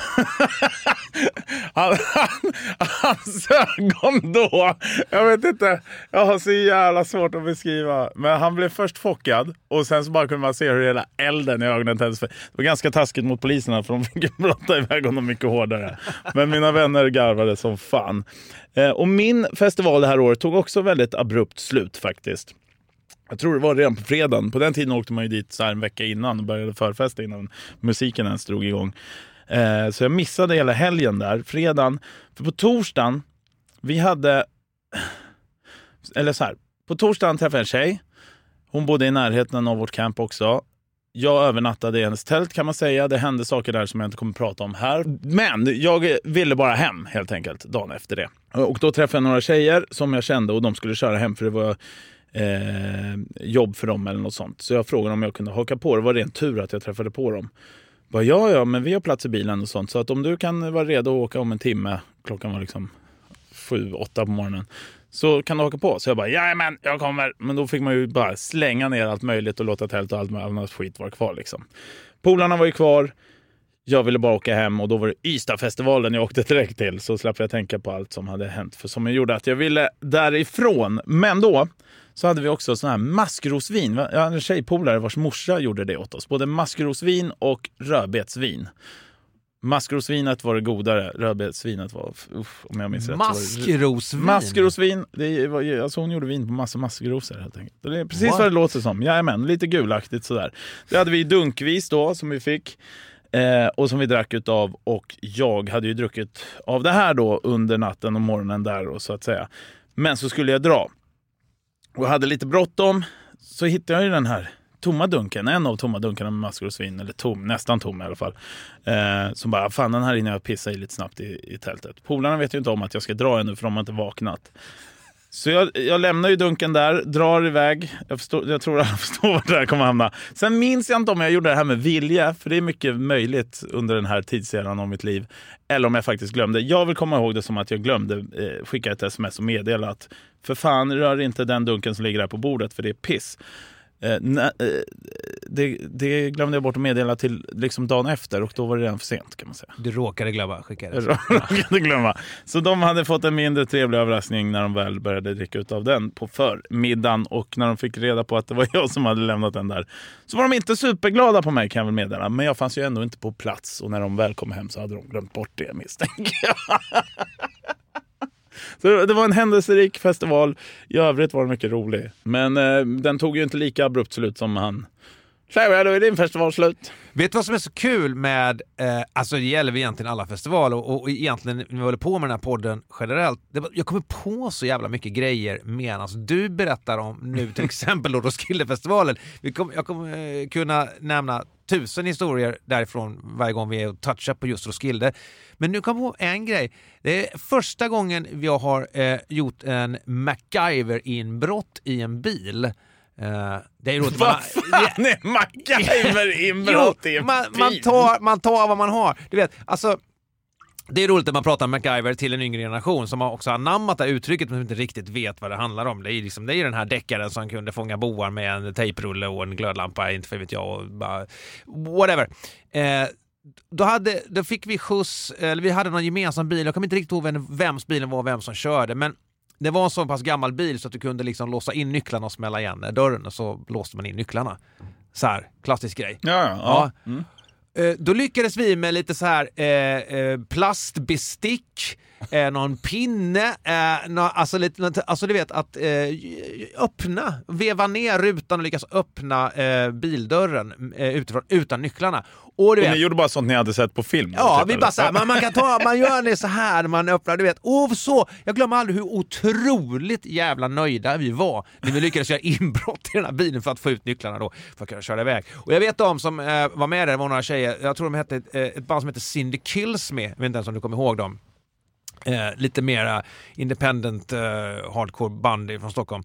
han, han, hans ögon då, jag vet inte, jag har så jävla svårt att beskriva, men han blev först chockad och sen så bara kunde man se hur hela elden i ögonen tändes. Det var ganska taskigt mot poliserna, för de fick brotta iväg honom mycket hårdare, men mina vänner garvade som fan. eh, och min festival det här året tog också väldigt abrupt slut faktiskt. Jag tror det var redan på fredagen. På den tiden åkte man ju dit så här en vecka innan och började förfesta innan musiken ens drog igång. Eh, så jag missade hela helgen där, fredagen. För på torsdagen, vi hade... Eller så här, på torsdagen träffade jag en tjej. Hon bodde i närheten av vårt camp också. Jag övernattade i hennes tält, kan man säga. Det hände saker där som jag inte kommer prata om här. Men jag ville bara hem helt enkelt dagen efter det. Och då träffade jag några tjejer som jag kände och de skulle köra hem för det var... Eh, jobb för dem eller något sånt. Så jag frågade om jag kunde haka på. Det var rent tur att jag träffade på dem. Bara, ja, ja, men vi har plats i bilen och sånt. Så att om du kan vara redo att åka om en timme, klockan var liksom sju, åtta på morgonen, så kan du haka på. Så jag bara, ja men jag kommer. Men då fick man ju bara slänga ner allt möjligt och låta tält och allt med annat skit vara kvar liksom. Polarna var ju kvar. Jag ville bara åka hem och då var det Ystadfestivalen jag åkte direkt till. Så slapp jag tänka på allt som hade hänt. För som jag gjorde att jag ville därifrån. Men då så hade vi också sån här maskrosvin. Jag hade en tjejpolare vars morsa gjorde det åt oss. Både maskrosvin och rödbetsvin. Maskrosvinet var det godare. Rödbetsvinet var, uff, om jag minns rätt. Maskrosvin? Maskrosvin. Det var, alltså hon gjorde vin på massa maskrosor helt enkelt. Det är precis What? Vad det låter som. Jajamän, lite gulaktigt sådär. Det hade vi dunkvis då som vi fick. Eh, och som vi drack utav. Och jag hade ju druckit av det här då under natten och morgonen där och så att säga. Men så skulle jag dra. Och hade lite bråttom, så hittade jag ju den här tomma dunken, en av tomma dunkarna med maskor och svin, eller tom, nästan tom i alla fall. Eh, som bara, fan den här inne jag pissar i lite snabbt i, i tältet. Polarna vet ju inte om att jag ska dra ännu för de har inte vaknat. Så jag, jag lämnar ju dunken där, drar iväg. Jag, förstår, jag tror att jag förstår var det här kommer hamna. Sen minns jag inte om jag gjorde det här med vilja, för det är mycket möjligt under den här tidseran av mitt liv. Eller om jag faktiskt glömde. Jag vill komma ihåg det som att jag glömde eh, skicka ett sms och meddela att för fan, rör inte den dunken som ligger där på bordet, för det är piss. Eh, nä, eh, det, det glömde jag bort att meddela till liksom dagen efter, och då var det redan för sent, kan man säga. Du råkade glömma skicka det. råkade glömma. Så de hade fått en mindre trevlig överraskning när de väl började dricka ut av den på förmiddagen, och när de fick reda på att det var jag som hade lämnat den där, så var de inte superglada på mig, kan jag väl meddela. Men jag fanns ju ändå inte på plats, och när de väl kom hem så hade de glömt bort det, misstänker jag. Så det var en händelserik festival. I övrigt var det mycket rolig. Men eh, den tog ju inte lika abrupt slut som han. Så då är din festival slut. Vet du vad som är så kul med, eh, alltså det gäller egentligen alla festivaler, och, och egentligen när vi håller på med den här podden generellt, det, jag kommer på så jävla mycket grejer medan alltså, du berättar om nu till exempel då Roskildefestivalen. Vi kom, jag kommer eh, kunna nämna tusen historier därifrån varje gång vi är och touchar på just Roskilde. Men nu kommer jag på en grej. Det är första gången vi har eh, gjort en MacGyver-inbrott i en bil. Uh, det är roligt. Vad fan är MacGyver-inbrott i en man, bil? man, tar, man tar vad man har. Du vet, alltså, det är roligt när man pratar om MacGyver till en yngre generation som har också anammat det uttrycket men inte riktigt vet vad det handlar om. Det är, liksom, det är den här deckaren som kunde fånga boar med en tejprulle och en glödlampa, inte för vet jag, och bara, whatever. Eh, Då, hade, då fick vi skjuts, eller vi hade någon gemensam bil. Jag kommer inte riktigt ihåg vem, vems bilen var och vem som körde, men det var en så pass gammal bil så att du kunde liksom låsa in nycklarna och smälla igen dörren, och så låste man in nycklarna. Så här, klassisk grej. Ja, ja. ja. Mm. Eh, Då lyckades vi med lite så här eh, eh, plastbestick, eh, någon pinne, eh, nå, alltså, lite, alltså du vet att eh, öppna, veva ner rutan och lyckas öppna eh, bildörren eh, utifrån, utan nycklarna. Och, du och vet, ni gjorde bara sånt ni hade sett på film? Ja, typ, vi bara så här, man, man kan ta, man gör det så här, man öppnar, du vet. Och så, jag glömmer aldrig hur otroligt jävla nöjda vi var när vi lyckades göra inbrott i den här bilen för att få ut nycklarna då, för att kunna köra iväg. Och jag vet de som eh, var med där, var några tjejer, jag tror de hette eh, ett band som heter Cindy Kills med, jag vet inte ens om du kommer ihåg dem. Eh, lite mera independent eh, hardcore band från Stockholm.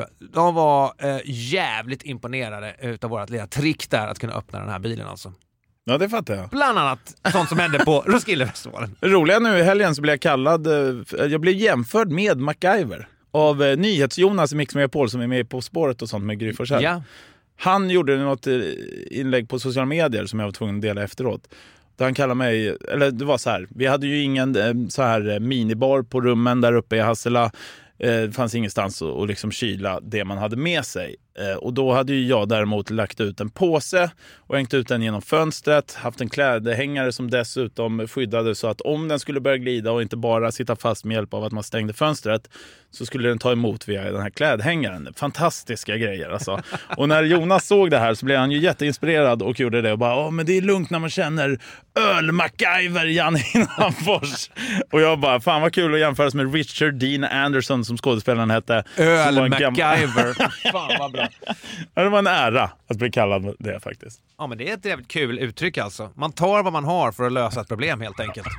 De var eh, jävligt imponerade utav vårt lilla trick där att kunna öppna den här bilen alltså. Ja, det fattar jag. Bland annat sånt som hände på Roskildefestivalen. Roliga nu i helgen så blev jag kallad, jag blev jämförd med MacGyver av eh, NyhetsJonas i Mix Megapol som är med På spåret och sånt med Gry Forssell. Ja. Han gjorde något inlägg på sociala medier som jag var tvungen att dela efteråt. Där han kallade mig, eller det var så här, vi hade ju ingen så här minibar på rummen där uppe i Hassela. Det fanns ingenstans att, att liksom kyla det man hade med sig. Och då hade ju jag däremot lagt ut en påse och hängt ut den genom fönstret. Haft en klädhängare som dessutom skyddade så att om den skulle börja glida och inte bara sitta fast med hjälp av att man stängde fönstret, så skulle den ta emot via den här klädhängaren. Fantastiska grejer alltså. Och när Jonas såg det här så blev han ju jätteinspirerad och gjorde det och bara, åh men det är lugnt när man känner öl-MacGyver Jan Hinnanfors. Och jag bara, fan vad kul att jämföras med Richard Dean Anderson som skådespelaren hette. Öl-MacGyver. Fan vad bra. Ja, det var en ära att bli kallad det faktiskt. Ja, men det är ett jävligt kul uttryck alltså. Man tar vad man har för att lösa ett problem helt enkelt.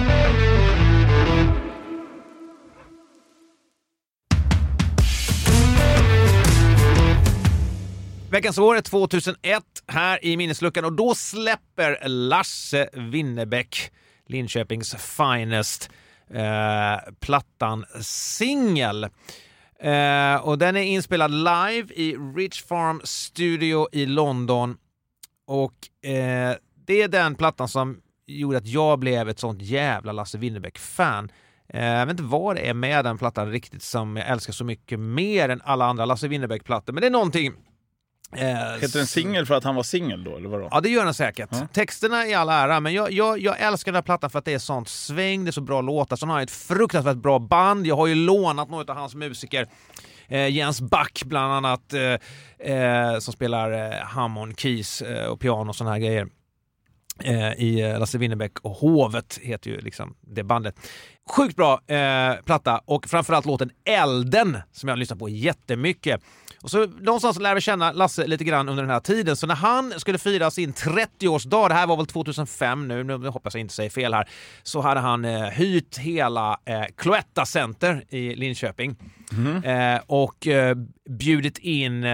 Veckans år är tvåtusenett här i minnesluckan, och då släpper Lasse Winnerbäck, Linköpings finest, eh, plattan Singel. Uh, och den är inspelad live i Rich Farm Studio i London, och uh, det är den plattan som gjorde att jag blev ett sånt jävla Lasse Winnerbäck-fan. Uh, jag vet inte vad det är med den plattan riktigt som jag älskar så mycket mer än alla andra Lasse Winnerbäck-plattor, men det är någonting. Uh, Heter den singel för att han var singel då, eller vadå? Ja, det gör den säkert. Mm. Texterna är alla ära, men jag, jag, jag älskar den här plattan för att det är sånt sväng, det är så bra låtar, så han har ett fruktansvärt bra band. Jag har ju lånat några av hans musiker, eh, Jens Back bland annat, eh, eh, som spelar eh, Hammond, keys eh, och piano och såna här grejer. Eh, i Lasse Winnerbäck och Hovet heter ju liksom det bandet. Sjukt bra eh, platta och framförallt låten Elden som jag lyssnar på jättemycket. Och så någonstans lär vi känna Lasse lite grann under den här tiden. Så när han skulle fira sin trettioårsdag, det här var väl tjugohundrafem nu, nu hoppas jag inte säger fel här, så hade han eh, hyrt hela eh, Cloetta Center i Linköping. Mm. Eh, och eh, bjudit in, eh,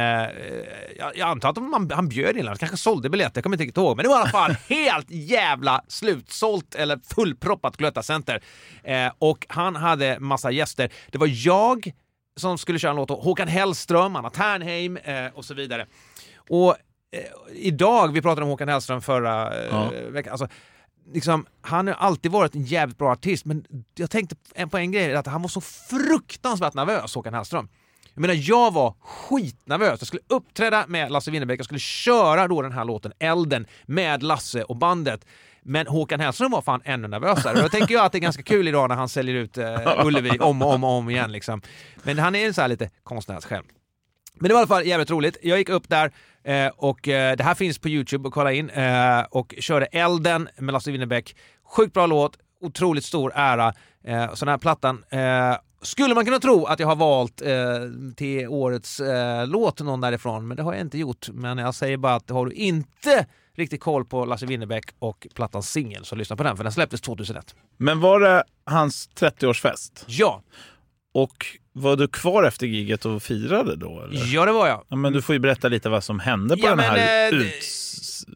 jag, jag antar att man, han bjöd in, han kanske sålde biljetter, jag kommer inte riktigt ihåg, men det var i alla fall helt jävla slutsålt eller fullproppat Cloetta Center. Eh, och han hade massa gäster. Det var jag som skulle köra en låt, Håkan Hellström, Anna Ternheim eh, och så vidare. Och eh, idag, vi pratade om Håkan Hellström förra eh, ja. veckan, alltså, liksom, han har alltid varit en jävligt bra artist, men jag tänkte på en grej, att han var så fruktansvärt nervös, Håkan Hellström. Jag menar, jag var skitnervös. Jag skulle uppträda med Lasse Winnerbäck, jag skulle köra då den här låten Elden med Lasse och bandet. Men Håkan Hellström var fan ännu nervösare. Och jag tänker ju att det är ganska kul idag när han säljer ut uh, Ullevi om och om och om igen. Liksom. Men han är så här lite konstnärssjälv. Men det var i alla fall jävligt roligt. Jag gick upp där eh, och eh, det här finns på YouTube att kolla in. Eh, och körde Elden med Lasse Winnerbäck. Sjukt bra låt, otroligt stor ära. Eh, så den här plattan eh, skulle man kunna tro att jag har valt eh, till årets eh, låt någon därifrån. Men det har jag inte gjort. Men jag säger bara att har du inte riktigt koll på Lasse Winnerbäck och plattans singel, så lyssna på den, för den släpptes tjugohundraett. Men var det hans trettioårsfest? Ja. Och var du kvar efter giget och firade då? Eller? Ja, det var jag. Ja, men du får ju berätta lite vad som hände på ja, den men, här äh, uts-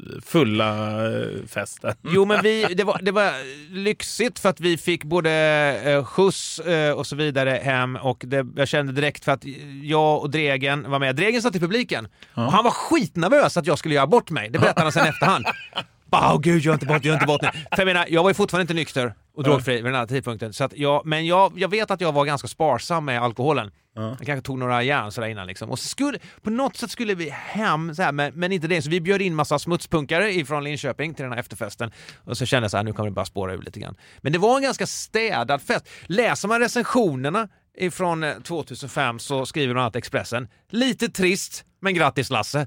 fulla festen. Jo, men vi, det, var, det var lyxigt för att vi fick både eh, skjuts eh, och så vidare hem, och det, jag kände direkt för att jag och Dregen var med. Dregen satt i publiken ja. och han var skitnervös att jag skulle göra bort mig. Det berättade han sen efterhand. Åh oh, gud, jag är inte bort, jag är inte bort nu. För jag menar, jag var ju fortfarande inte nykter och drogfri vid den här tidpunkten. Så att jag, men jag, jag vet att jag var ganska sparsam med alkoholen. Ja. Jag kanske tog några järn sådär innan liksom. Och så skulle, på något sätt skulle vi hem så här, men, men inte det. Så vi bjöd in massa smutspunkare ifrån Linköping till den här efterfesten. Och så kände jag så här, nu kommer det bara spåra ur lite grann. Men det var en ganska städad fest. Läser man recensionerna ifrån tjugohundrafem så skriver bland annat Expressen: lite trist, men grattis Lasse.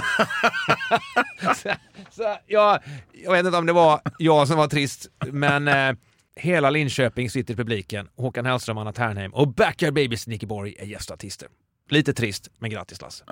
så, så, ja, jag vet inte om det var jag som var trist, men eh, hela Linköping sitter i publiken. Håkan Hellström, Anna Ternheim och Backyard Babies Nicky Borg är gästartister. Lite trist, men grattis Lasse.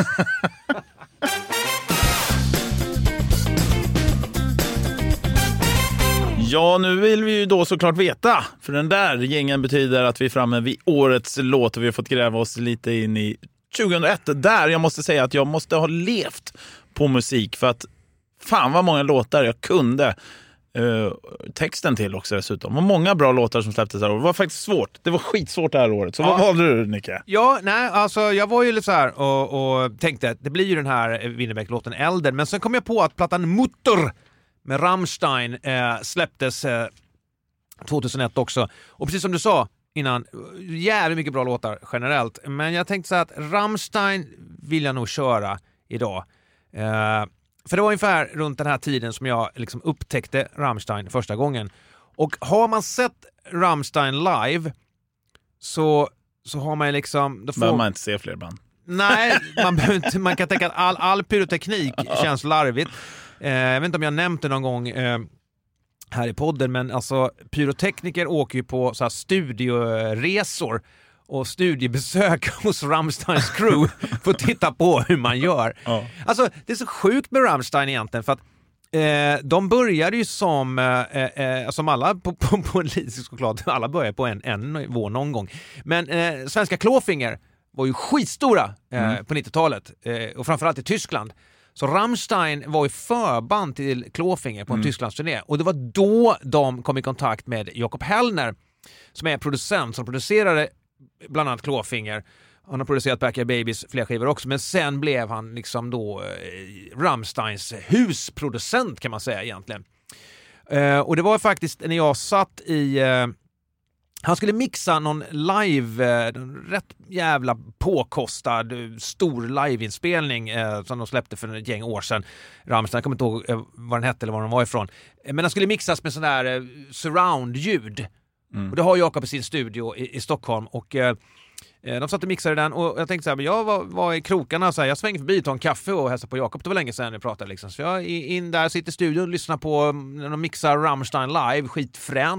Ja, nu vill vi ju då såklart veta, för den där gängen betyder att vi är framme vid årets låt och vi har fått gräva oss lite in i tjugohundraett. Där jag måste säga att jag måste ha levt på musik, för att fan vad många låtar jag kunde uh, texten till också dessutom. Det var många bra låtar som släpptes här. Det var faktiskt svårt. Det var skitsvårt det här året. Så ja. Vad valde du, Nicke? Ja, nej, alltså jag var ju lite så här och, och tänkte att det blir ju den här Winnerbäck-låten Elden, men sen kom jag på att plattan Mutter med Rammstein eh, släpptes eh, tjugohundraett också. Och precis som du sa innan, jävligt mycket bra låtar generellt. Men jag tänkte så att Rammstein vill jag nog köra idag. Eh, för det var ungefär runt den här tiden som jag liksom upptäckte Rammstein första gången. Och har man sett Rammstein live så, så har man liksom... Då får... behöver man inte se fler band. Nej, man, behöver inte, man kan tänka att all, all pyroteknik känns larvigt. Eh, jag vet inte om jag nämnt det någon gång eh, här i podden, men alltså pyrotekniker åker ju på så här studioresor och studiebesök hos Rammsteins crew för att titta på hur man gör. Ja. Alltså det är så sjukt med Rammstein egentligen, för att eh, de började ju som eh, eh, som alla på, på, på en liten såklart, alla börjar på en, en nivå någon gång. Men eh, svenska Klåfinger var ju skitstora eh, mm. på nittiotalet eh, och framförallt i Tyskland. Så Rammstein var ju förband till Klåfinger på en mm. Tysklandsturné. Och det var då de kom i kontakt med Jakob Hellner, som är producent, som producerade bland annat Klåfinger. Han har producerat Backyard Babies flera skivor också, men sen blev han liksom då eh, Rammsteins husproducent kan man säga egentligen. Eh, och det var faktiskt när jag satt i... Eh, Han skulle mixa någon live, eh, rätt jävla påkostad, stor liveinspelning eh, som de släppte för ett gäng år sedan. Rammstein, jag kommer inte ihåg eh, vad den hette eller var den var ifrån. Eh, men den skulle mixas med sån där eh, surround-ljud. Mm. Och det har Jakob i sin studio i, i Stockholm. Och eh, de satt och mixade den och jag tänkte så här, men jag var, var i krokarna så här, jag svängde förbi, tog en kaffe och hälsade på Jakob. Det var länge sedan vi pratade liksom. Så jag in där, sitter i studion och lyssnar på när de mixar Rammstein live, skitfränt.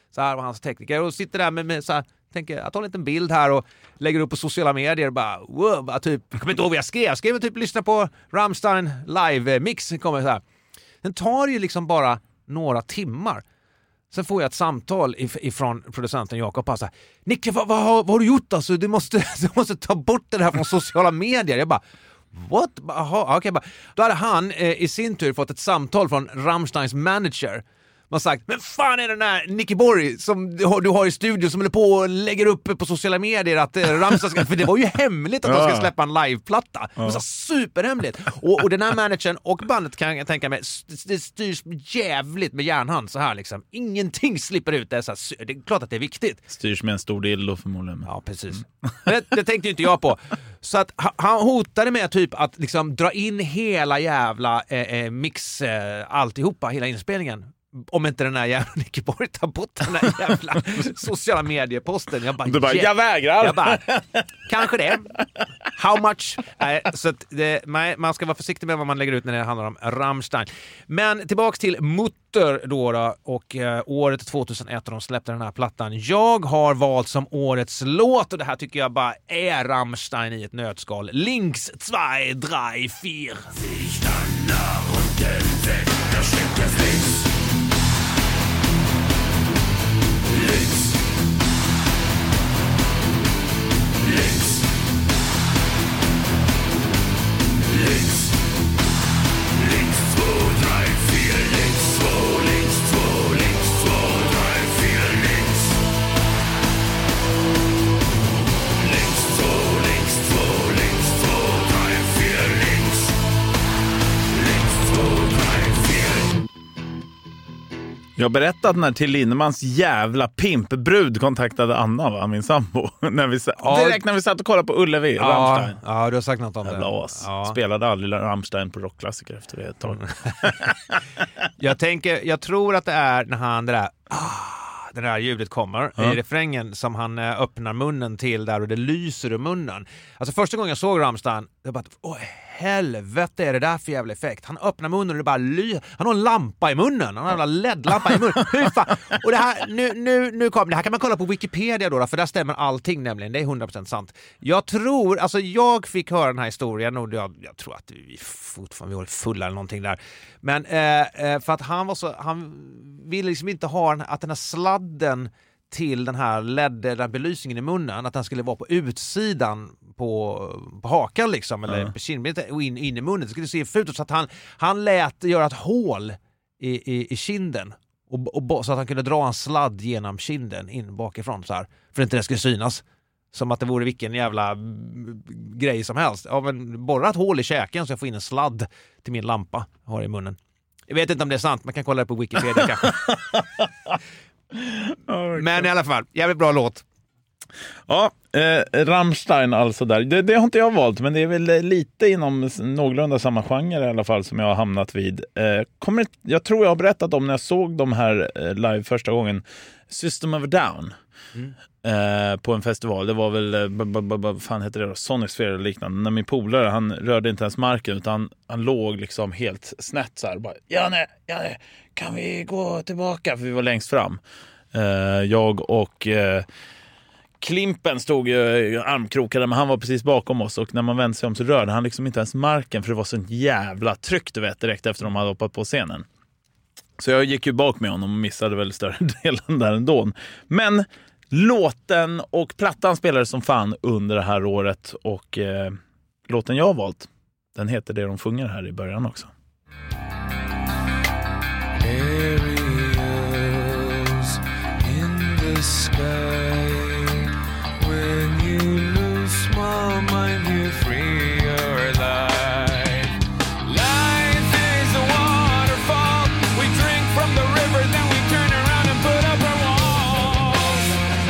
Så här var hans tekniker och sitter där med, med så här, tänker jag tar en liten bild här och lägger upp på sociala medier och bara, wow, bara typ, jag kommer inte ihåg vad jag skrev. Jag skrev typ lyssna på Rammstein live-mix. Kommer så här. Den tar ju liksom bara några timmar. Sen får jag ett samtal if- ifrån producenten Jakob och så här, Nicke, vad, vad, vad har du gjort? Alltså, du, måste, du måste ta bort det här från sociala medier. Jag bara, what? Aha, okay, bara. Då hade han eh, i sin tur fått ett samtal från Rammsteins manager. Man har sagt, men fan är den där Nicky Borg som du har, du har i studio som håller på och lägger upp på sociala medier att eh, Rammstein ska, för det var ju hemligt att ja. de ska släppa en liveplatta. Ja. Det var så superhemligt. Och, och den här managern och bandet kan jag tänka mig, det styrs jävligt med järnhand så här liksom. Ingenting slipper ut. Det är, så här, det är klart att det är viktigt. Styrs med en stor dildo förmodligen. Ja, precis. Mm. Det, det tänkte ju inte jag på. Så att han hotade med typ att liksom dra in hela jävla eh, mix, eh, alltihopa, hela inspelningen. Om inte den här jävla Nicky Borg tar bort den här jävla sociala medieposten. Jag bara, du bara, jag vägrar. Jag bara, kanske det. How much? Nej, så att det, man ska vara försiktig med vad man lägger ut när det handlar om Rammstein. Men tillbaks till Mutter då, då och eh, året tjugohundraett då de släppte den här plattan. Jag har valt som årets låt och det här tycker jag bara är Rammstein i ett nötskal. Links två, tre, fyra. Ich stannar runt den Weg, der steckt der Fix. Links. Links. Links. Links två, tre, fyra. Links två, links två, links två, tre, fyra. Links. Links två, links två, links två, tre, fyra. Links. Links två, tre, fyra. Jag berättade när Till Linnemans jävla pimpbrud kontaktade Anna, va, min sambo. när vi, ja. Direkt när vi satt och kollade på Ullevi, ja, Rammstein. Ja, du har sagt något om jävla det. As. Ja. Spelade aldrig Rammstein på rockklassiker efter det ett tag. jag tänker, jag tror att det är när han det där, ah, det där ljudet kommer ja. i refrängen som han eh, öppnar munnen till där och det lyser ur munnen. Alltså första gången jag såg Rammstein, jag bara, åh helvete är det där för jävla effekt. Han öppnar munnen och det bara ly. Han har en lampa i munnen. Han har en L E D-lampa i munnen. Hur fan? Och det här, nu, nu, nu kommer det här kan man kolla på Wikipedia då, för där stämmer allting nämligen. Det är hundra procent sant. Jag tror, alltså jag fick höra den här historien och jag, jag tror att vi fortfarande vi var fulla eller någonting där. Men eh, för att han var så, han ville liksom inte ha en, att den här sladden till den här L E D, den belysningen i munnen, att den skulle vara på utsidan på, på hakan liksom, eller ja. på kindbenet och in, in i munnen. Det skulle se fult ut, så att han, han lät göra ett hål i, i, i kinden och, och, så att han kunde dra en sladd genom kinden in bakifrån så här, för att inte det skulle synas. Som att det vore vilken jävla grej som helst. Ja, men borra ett hål i käken så jag får in en sladd till min lampa jag har i munnen. Jag vet inte om det är sant, man kan kolla det på Wikipedia kanske. Men i alla fall, jävligt bra låt. Ja, eh, Rammstein alltså där. Det, det har inte jag valt, men det är väl lite inom någorlunda samma genre i alla fall som jag har hamnat vid. Eh, kommer, jag tror jag har berättat om när jag såg de här eh, live första gången. System of a Down. Mm. Eh, på en festival. Det var väl eh, b- b- b- fan heter det då? Sonisphere eller liknande. När min polare, han rörde inte ens marken utan han, han låg liksom helt snett så här. Bara, ja nej, ja nej, kan vi gå tillbaka? För vi var längst fram. Eh, jag och eh, Klimpen stod ju armkrokade, men han var precis bakom oss och när man vände sig om så rörde han liksom inte ens marken för det var så jävla tryck, du vet, direkt efter de hade hoppat på scenen. Så jag gick ju bak med honom och missade väl större delen där ändå. Men låten och plattan spelades som fan under det här året och eh, låten jag har valt, den heter det de sjunger här i början också. Aerials in the sky. When you lose small mind, you free your life. Life is a waterfall. We drink from the river, then we turn around and put up our walls.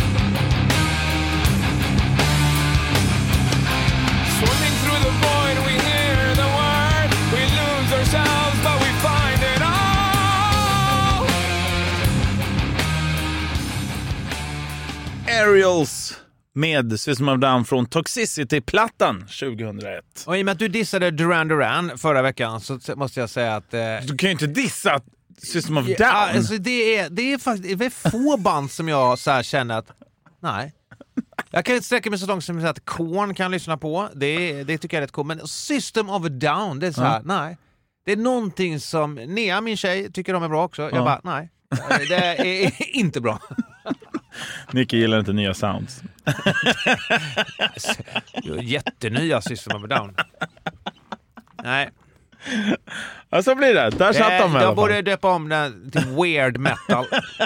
Swimming through the void, we hear the word. We lose ourselves, but we find it all. Aerials med System of a Down från Toxicity-plattan tjugohundraett. Och i och med att du dissade Duran Duran förra veckan så måste jag säga att... Eh... Du kan ju inte dissa System of Down? Ja, alltså det, är, det är faktiskt det är få band som jag så här känner att nej. Jag kan inte sträcka mig så långt som att Korn kan lyssna på. Det, det tycker jag är rätt cool. Men System of a Down, det är så här, mm. nej. Det är någonting som Nea, min tjej, tycker de är bra också. Jag ja. bara, nej. Det är inte bra. Nicky gillar inte nya sounds. Jättenya System of a Down. Nej. Ja, så blir det. Där satt de. Jag borde döpa om den till weird metal.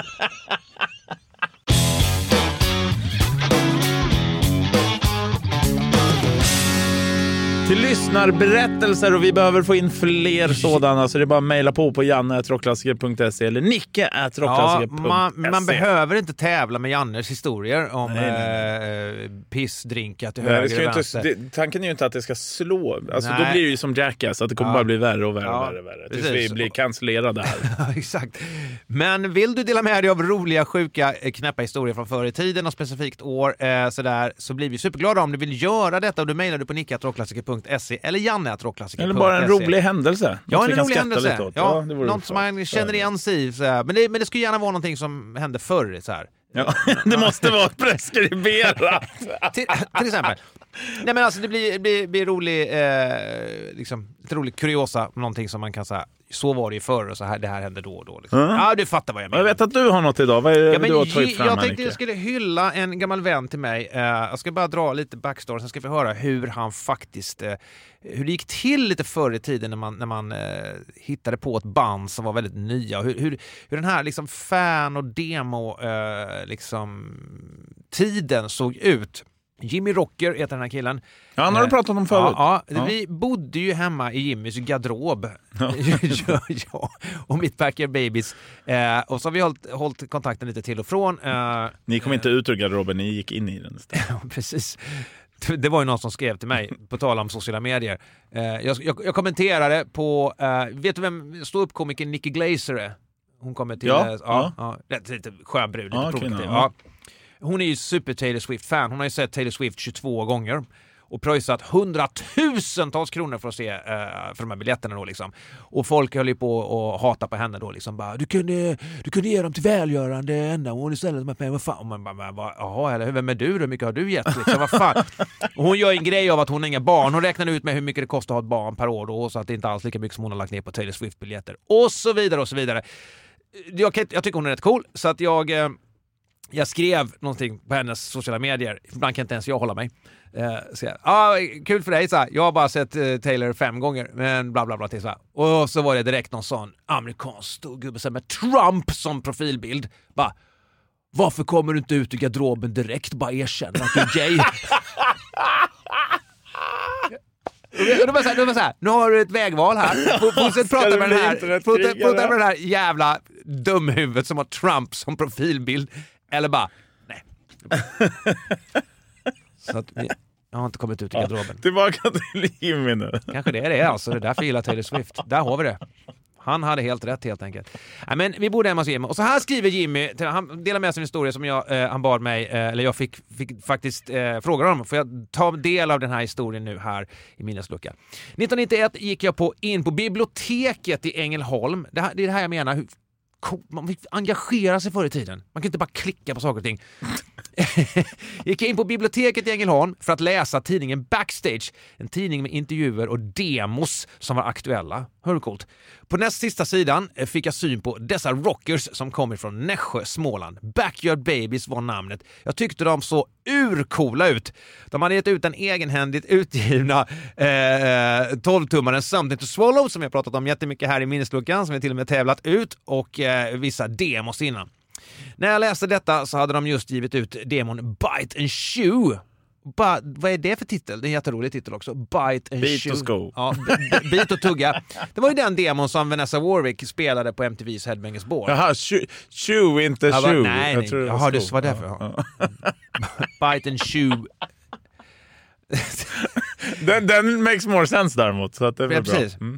Till lyssnarberättelser och vi behöver få in fler sådana, så det är bara att mejla på på janne at rockklassiker punkt se eller nicke at rockklassiker punkt se. Ja, man, man behöver inte tävla med Jannes historier om nej, nej. Eh, pissdrinkar till höger och vänster. Inte, det, tanken är ju inte att det ska slå. Alltså, då blir det ju som Jackass, att det kommer ja. bara bli värre och värre ja, och värre, värre tills vi blir cancellerade här. Ja, exakt. Men vill du dela med dig av roliga, sjuka, knäppa historier från förr i tiden och specifikt år eh, sådär, så blir vi superglada om du vill göra detta, och du mejlar du på nicke at rockklassiker punkt se eller janne at rockklassiker punkt se. Eller bara en rolig händelse. Ja, en rolig händelse. Lite åt. Ja, ja, något som man känner igen sig i. Men det, men det skulle gärna vara någonting som hände förr. Så här. Ja, det måste vara preskriberat. till, till exempel. Nej, men alltså det blir, blir, blir rolig, eh, liksom, lite rolig kuriosa, någonting som man kan säga. Så var det ju förr och så här, det här hände då och då. Liksom. Mm. Ja, du fattar vad jag menar. Jag vet att du har något idag. Vad är det ja, men du har tagit fram? Jag tänkte att jag skulle hylla en gammal vän till mig. Uh, jag ska bara dra lite backstory, sen ska vi höra hur han faktiskt, uh, hur det gick till lite förr i tiden när man, när man uh, hittade på ett band som var väldigt nya. Hur, hur, hur den här liksom fan- och demo uh, liksom, tiden såg ut. Jimmy Rocker heter den här killen. Ja, han har du pratat om förut. Ja, ja, vi bodde ju hemma i Jimmys garderob. Ja. ja, ja. Och mitt Packer Babies. Eh, och så har vi hållit, hållit kontakten lite till och från. Eh, ni kom inte ut ur garderoben, ni gick in i den. Ja, precis. Det var ju någon som skrev till mig på tal om sociala medier. Eh, jag, jag, jag kommenterade på, eh, vet du vem ståuppkomikern Nikki Glaser är? Hon kommer till, ja, eh, ja, ja. ja lite, lite skön brud, lite ja, provokativ. okay, ja. Hon är ju super Taylor Swift-fan. Hon har ju sett Taylor Swift tjugotvå gånger och pröjsat hundratusentals kronor för att se uh, för de här biljetterna då liksom. Och folk höll ju på och hata på henne då liksom. Bara, du kunde du kunde ge dem till välgörande ändamål istället med pengar. Vad fan? Och man bara, bara jaha, eller vem är du? Hur mycket har du gett? Liksom, vad fan? Och hon gör en grej av att hon har inga barn. Hon räknar ut med hur mycket det kostar att ha ett barn per år då, så att det inte alls lika mycket som hon har lagt ner på Taylor Swift-biljetter. Och så vidare och så vidare. Jag, kan, jag tycker hon är rätt cool, så att jag... Uh, Jag skrev någonting på hennes sociala medier. Ibland kan inte ens jag hålla mig. Eh, så jag, ah, kul för dig, så här. Jag har bara sett eh, Taylor fem gånger. Men bla bla bla till så här. Och så var det direkt någon sån amerikansk stor gubbe med Trump som profilbild. Bara, varför kommer du inte ut i garderoben direkt? Bara erkänn att du är gay. Och då var så här, då var så här, nu har du ett vägval här. Fortsätt prata med den här, fortsätt prata med den här jävla dumhuvudet som har Trump som profilbild. Eller bara, nej. Så att jag har inte kommit ut i garderoben. Tillbaka till Jimmy nu. Kanske det är det, alltså. Det är därför jag gillar Taylor Swift. Där har vi det. Han hade helt rätt, helt enkelt. Ja, men vi borde hemma hos Jimmy. Och så här skriver Jimmy, han delar med sig en historia som jag, eh, han bad mig, eh, eller jag fick, fick faktiskt eh, fråga honom. Får jag ta del av den här historien nu här i minnesluckan. nittonhundranittioett gick jag på, in på biblioteket i Ängelholm. Det, här, det är det här jag menar, hur man fick engagera sig förr i tiden. Man kan inte bara klicka på saker och ting. Gick in på biblioteket i Ängelholm för att läsa tidningen Backstage. En tidning med intervjuer och demos som var aktuella. Hör du coolt? På näst sista sidan fick jag syn på dessa rockers som kommer från Nässjö, Småland. Backyard Babies var namnet. Jag tyckte de så urcoola ut. De hade gett ut en egenhändigt utgivna eh, tolv-tummaren Something to Swallow som jag pratat om jättemycket här i minnesluckan, som vi till och med tävlat ut, och eh, vissa demos innan. När jag läste detta så hade de just givit ut demon Bite and Chew. Ba, vad är det för titel? Det är en jätterolig titel också. Bite and Beat Chew. och sko. Ja, b- b- bit och tugga. Det var ju den demon som Vanessa Warwick spelade på M T V:s Headbangers Ball. Jaha, chew, chew inte ja, chew. Nej, nej. Jag Jaha, det var därför. Ja. Ja. Bite and Chew. den, den makes more sense däremot. Så att det är ja, bra. precis. Mm.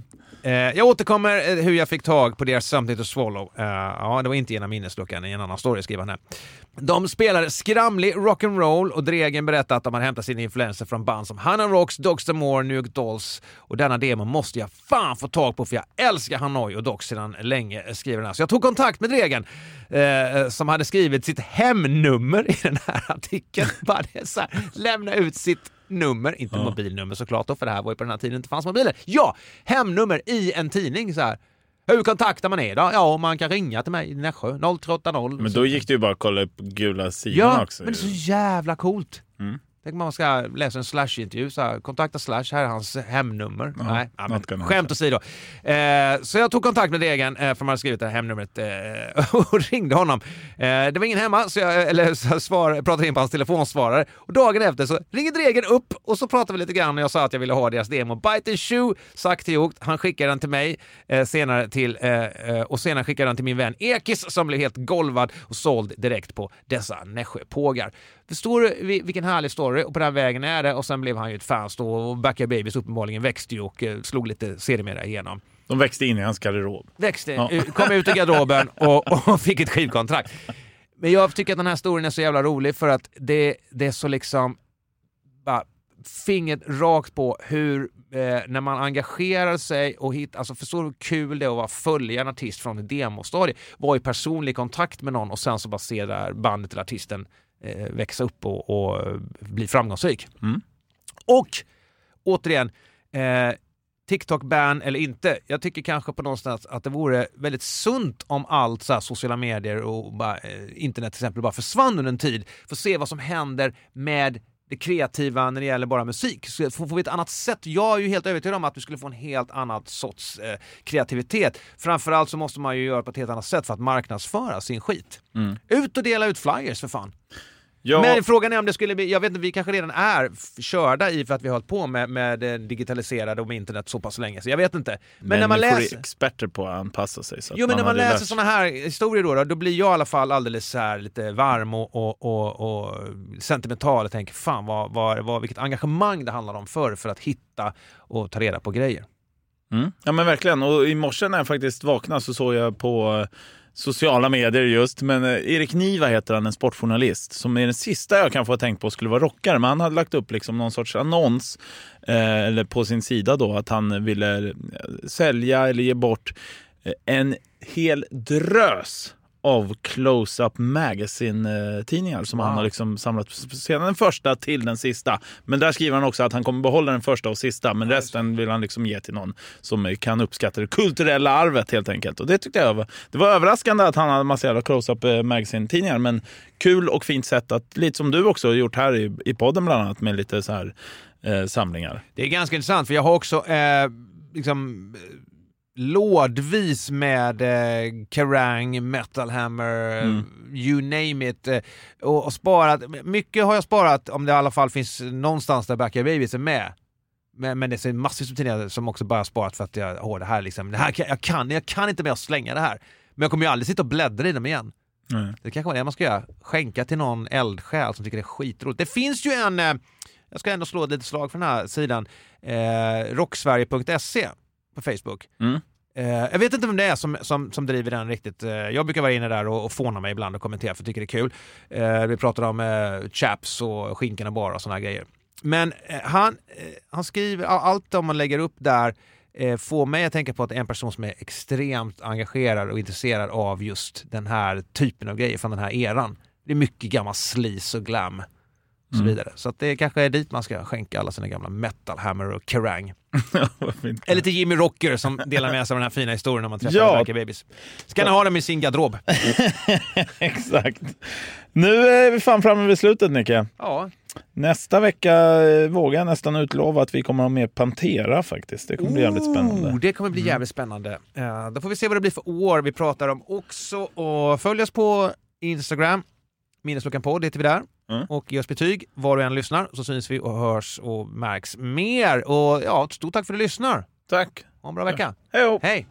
Eh, jag återkommer eh, hur jag fick tag på deras Something to Swallow. Eh, ja, det var inte genom minnesluckan i en annan story skriven här. De spelar skramlig rock'n'roll och Dregen berättar att de har hämtat sina influenser från band som Hanoi Rocks, Dogs D'Amour, New York Dolls. Och denna demo måste jag fan få tag på för jag älskar Hanoi och Dogs sedan länge, skriver den här. Så jag tog kontakt med Dregen eh, som hade skrivit sitt hemnummer i den här artikeln. Bara det så här, lämna ut sitt nummer, inte ja. mobilnummer såklart då, för det här var ju på den här tiden inte fanns mobiler. Ja, hemnummer i en tidning så här. Hur kontaktar man er då? Ja, man kan ringa till mig i Nässjö noll tre åtta noll. Men då gick det ju bara att kolla upp gula sidorna ja, också. Ja, men det är så jävla coolt. Mm. Tänk man ska läsa en Slash-intervju så här, kontakta Slash, här är hans hemnummer. Ja, Nej, ja, men, skämt skämt åsido. Eh, så jag tog kontakt med Degen, eh, för man hade skrivit det här hemnumret eh, och ringde honom. Eh, det var ingen hemma, så jag, eller, så svar, pratade in på hans telefonsvarare. Och dagen efter så ringer Degen upp och så pratade vi lite grann och jag sa att jag ville ha deras demo. Bite and Shoe, sagt och gjort. Han skickade den till mig eh, senare till, eh, och senare skickade den till min vän Ekis som blev helt golvad och såld direkt på dessa Nässjö-pågar. Förstår du vilken härlig story? Och på den vägen är det. Och sen blev han ju ett fan då. Och Backyard Babies uppenbarligen växte ju och eh, slog lite sedermera igenom. De växte in i hans garderob. Växte, ja. kom ut ur garderoben och, och fick ett skivkontrakt. Men jag tycker att den här storyn är så jävla rolig för att det, det är så liksom bara fingret rakt på hur eh, när man engagerar sig och hittar, alltså förstår du hur kul det är att vara följa en artist från ett demostadie, vara i personlig kontakt med någon och sen så bara se där bandet till artisten eh, växa upp och, och bli framgångsrik. Mm. Och återigen eh, TikTok-ban eller inte. Jag tycker kanske på någonstans att det vore väldigt sunt om allt så här sociala medier och bara, eh, internet till exempel bara försvann under en tid för att se vad som händer med det kreativa när det gäller bara musik. Så får, får vi ett annat sätt. Jag är ju helt övertygad om att vi skulle få en helt annat sorts eh, kreativitet. Framförallt så måste man ju göra på ett helt annat sätt för att marknadsföra sin skit. Mm. Ut och dela ut flyers för fan. Ja. Men frågan är om det skulle bli, jag vet inte, vi kanske redan är f- körda i för att vi har hållit på med, med det digitaliserade och med internet så pass länge, så jag vet inte. Men, men när man läser... experter på att anpassa sig. Så att jo, men man när man läser lärt... såna här historier då, då, då blir jag i alla fall alldeles så här lite varm och, och, och, och sentimental och tänker, fan vad, vad, vad, vilket engagemang det handlar om för, för att hitta och ta reda på grejer. Mm. Ja men verkligen, och i morse när jag faktiskt vaknade så såg jag på sociala medier just, men Erik Niva heter han, en sportjournalist som är den sista jag kan få tänkt på skulle vara rockare, men han hade lagt upp liksom någon sorts annons eh, eller på sin sida då att han ville sälja eller ge bort eh, en hel drös av Close-Up Magazine-tidningar som wow. han har liksom samlat sedan den första till den sista. Men där skriver han också att han kommer behålla den första och sista, men resten vill han liksom ge till någon som kan uppskatta det kulturella arvet helt enkelt. Och det tyckte jag var, det var överraskande att han hade en massa jävla Close-Up Magazine-tidningar, men kul och fint sätt att, lite som du också har gjort här i, i podden bland annat, med lite så här eh, samlingar. Det är ganska intressant, för jag har också eh, liksom... lådvis med eh, Kerrang, Metal Hammer, mm. you name it, eh, och, och sparat, mycket har jag sparat om det i alla fall finns någonstans där Backyard Babies är med. Men, men det är massor av tidningar som också bara sparat för att jag, åh, det här liksom, det här kan, jag kan jag kan inte mer att slänga det här. Men jag kommer ju aldrig sitta och bläddra i dem igen. Mm. Det kanske var det man ska göra, skänka till någon eldsjäl som tycker det är skitroligt. Det finns ju en, eh, jag ska ändå slå ett litet slag från den här sidan, eh, rocksverige punkt se på Facebook. Mm. Uh, jag vet inte vem det är som, som, som driver den riktigt. Uh, jag brukar vara inne där och, och fåna mig ibland och kommentera för jag tycker det är kul. Uh, vi pratar om uh, chaps och skinkorna bara och såna här grejer. Men uh, han, uh, han skriver, allt om man lägger upp där uh, får mig att tänka på att det är en person som är extremt engagerad och intresserad av just den här typen av grejer från den här eran. Det är mycket gammal sleaze och glam och så Mm. vidare. Så att det kanske är dit man ska skänka alla sina gamla Metal Hammer och Kerrang. Fint. Eller till Jimmy Rocker som delar med sig av den här fina historien om man träffar Ja. Backyard Babies. Ska ni ha dem i sin garderob? Exakt. Nu är vi fan framme vid slutet, Nicke. Ja. Nästa vecka vågar jag nästan utlova att vi kommer ha med Pantera faktiskt. Det kommer bli jävligt spännande. Oh, det kommer bli jävligt spännande. Uh, då får vi se vad det blir för år vi pratar om också. Och följ oss på Instagram. Minnesluckan podd heter vi där. Mm. Och ge oss betyg var du än lyssnar, så syns vi och hörs och märks mer. Och ja, stort tack för att du lyssnar. Tack. Ha en bra vecka. Ja. Hej.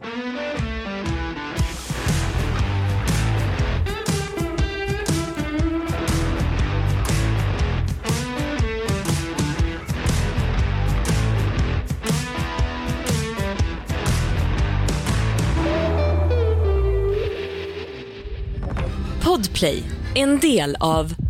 Podplay, en del av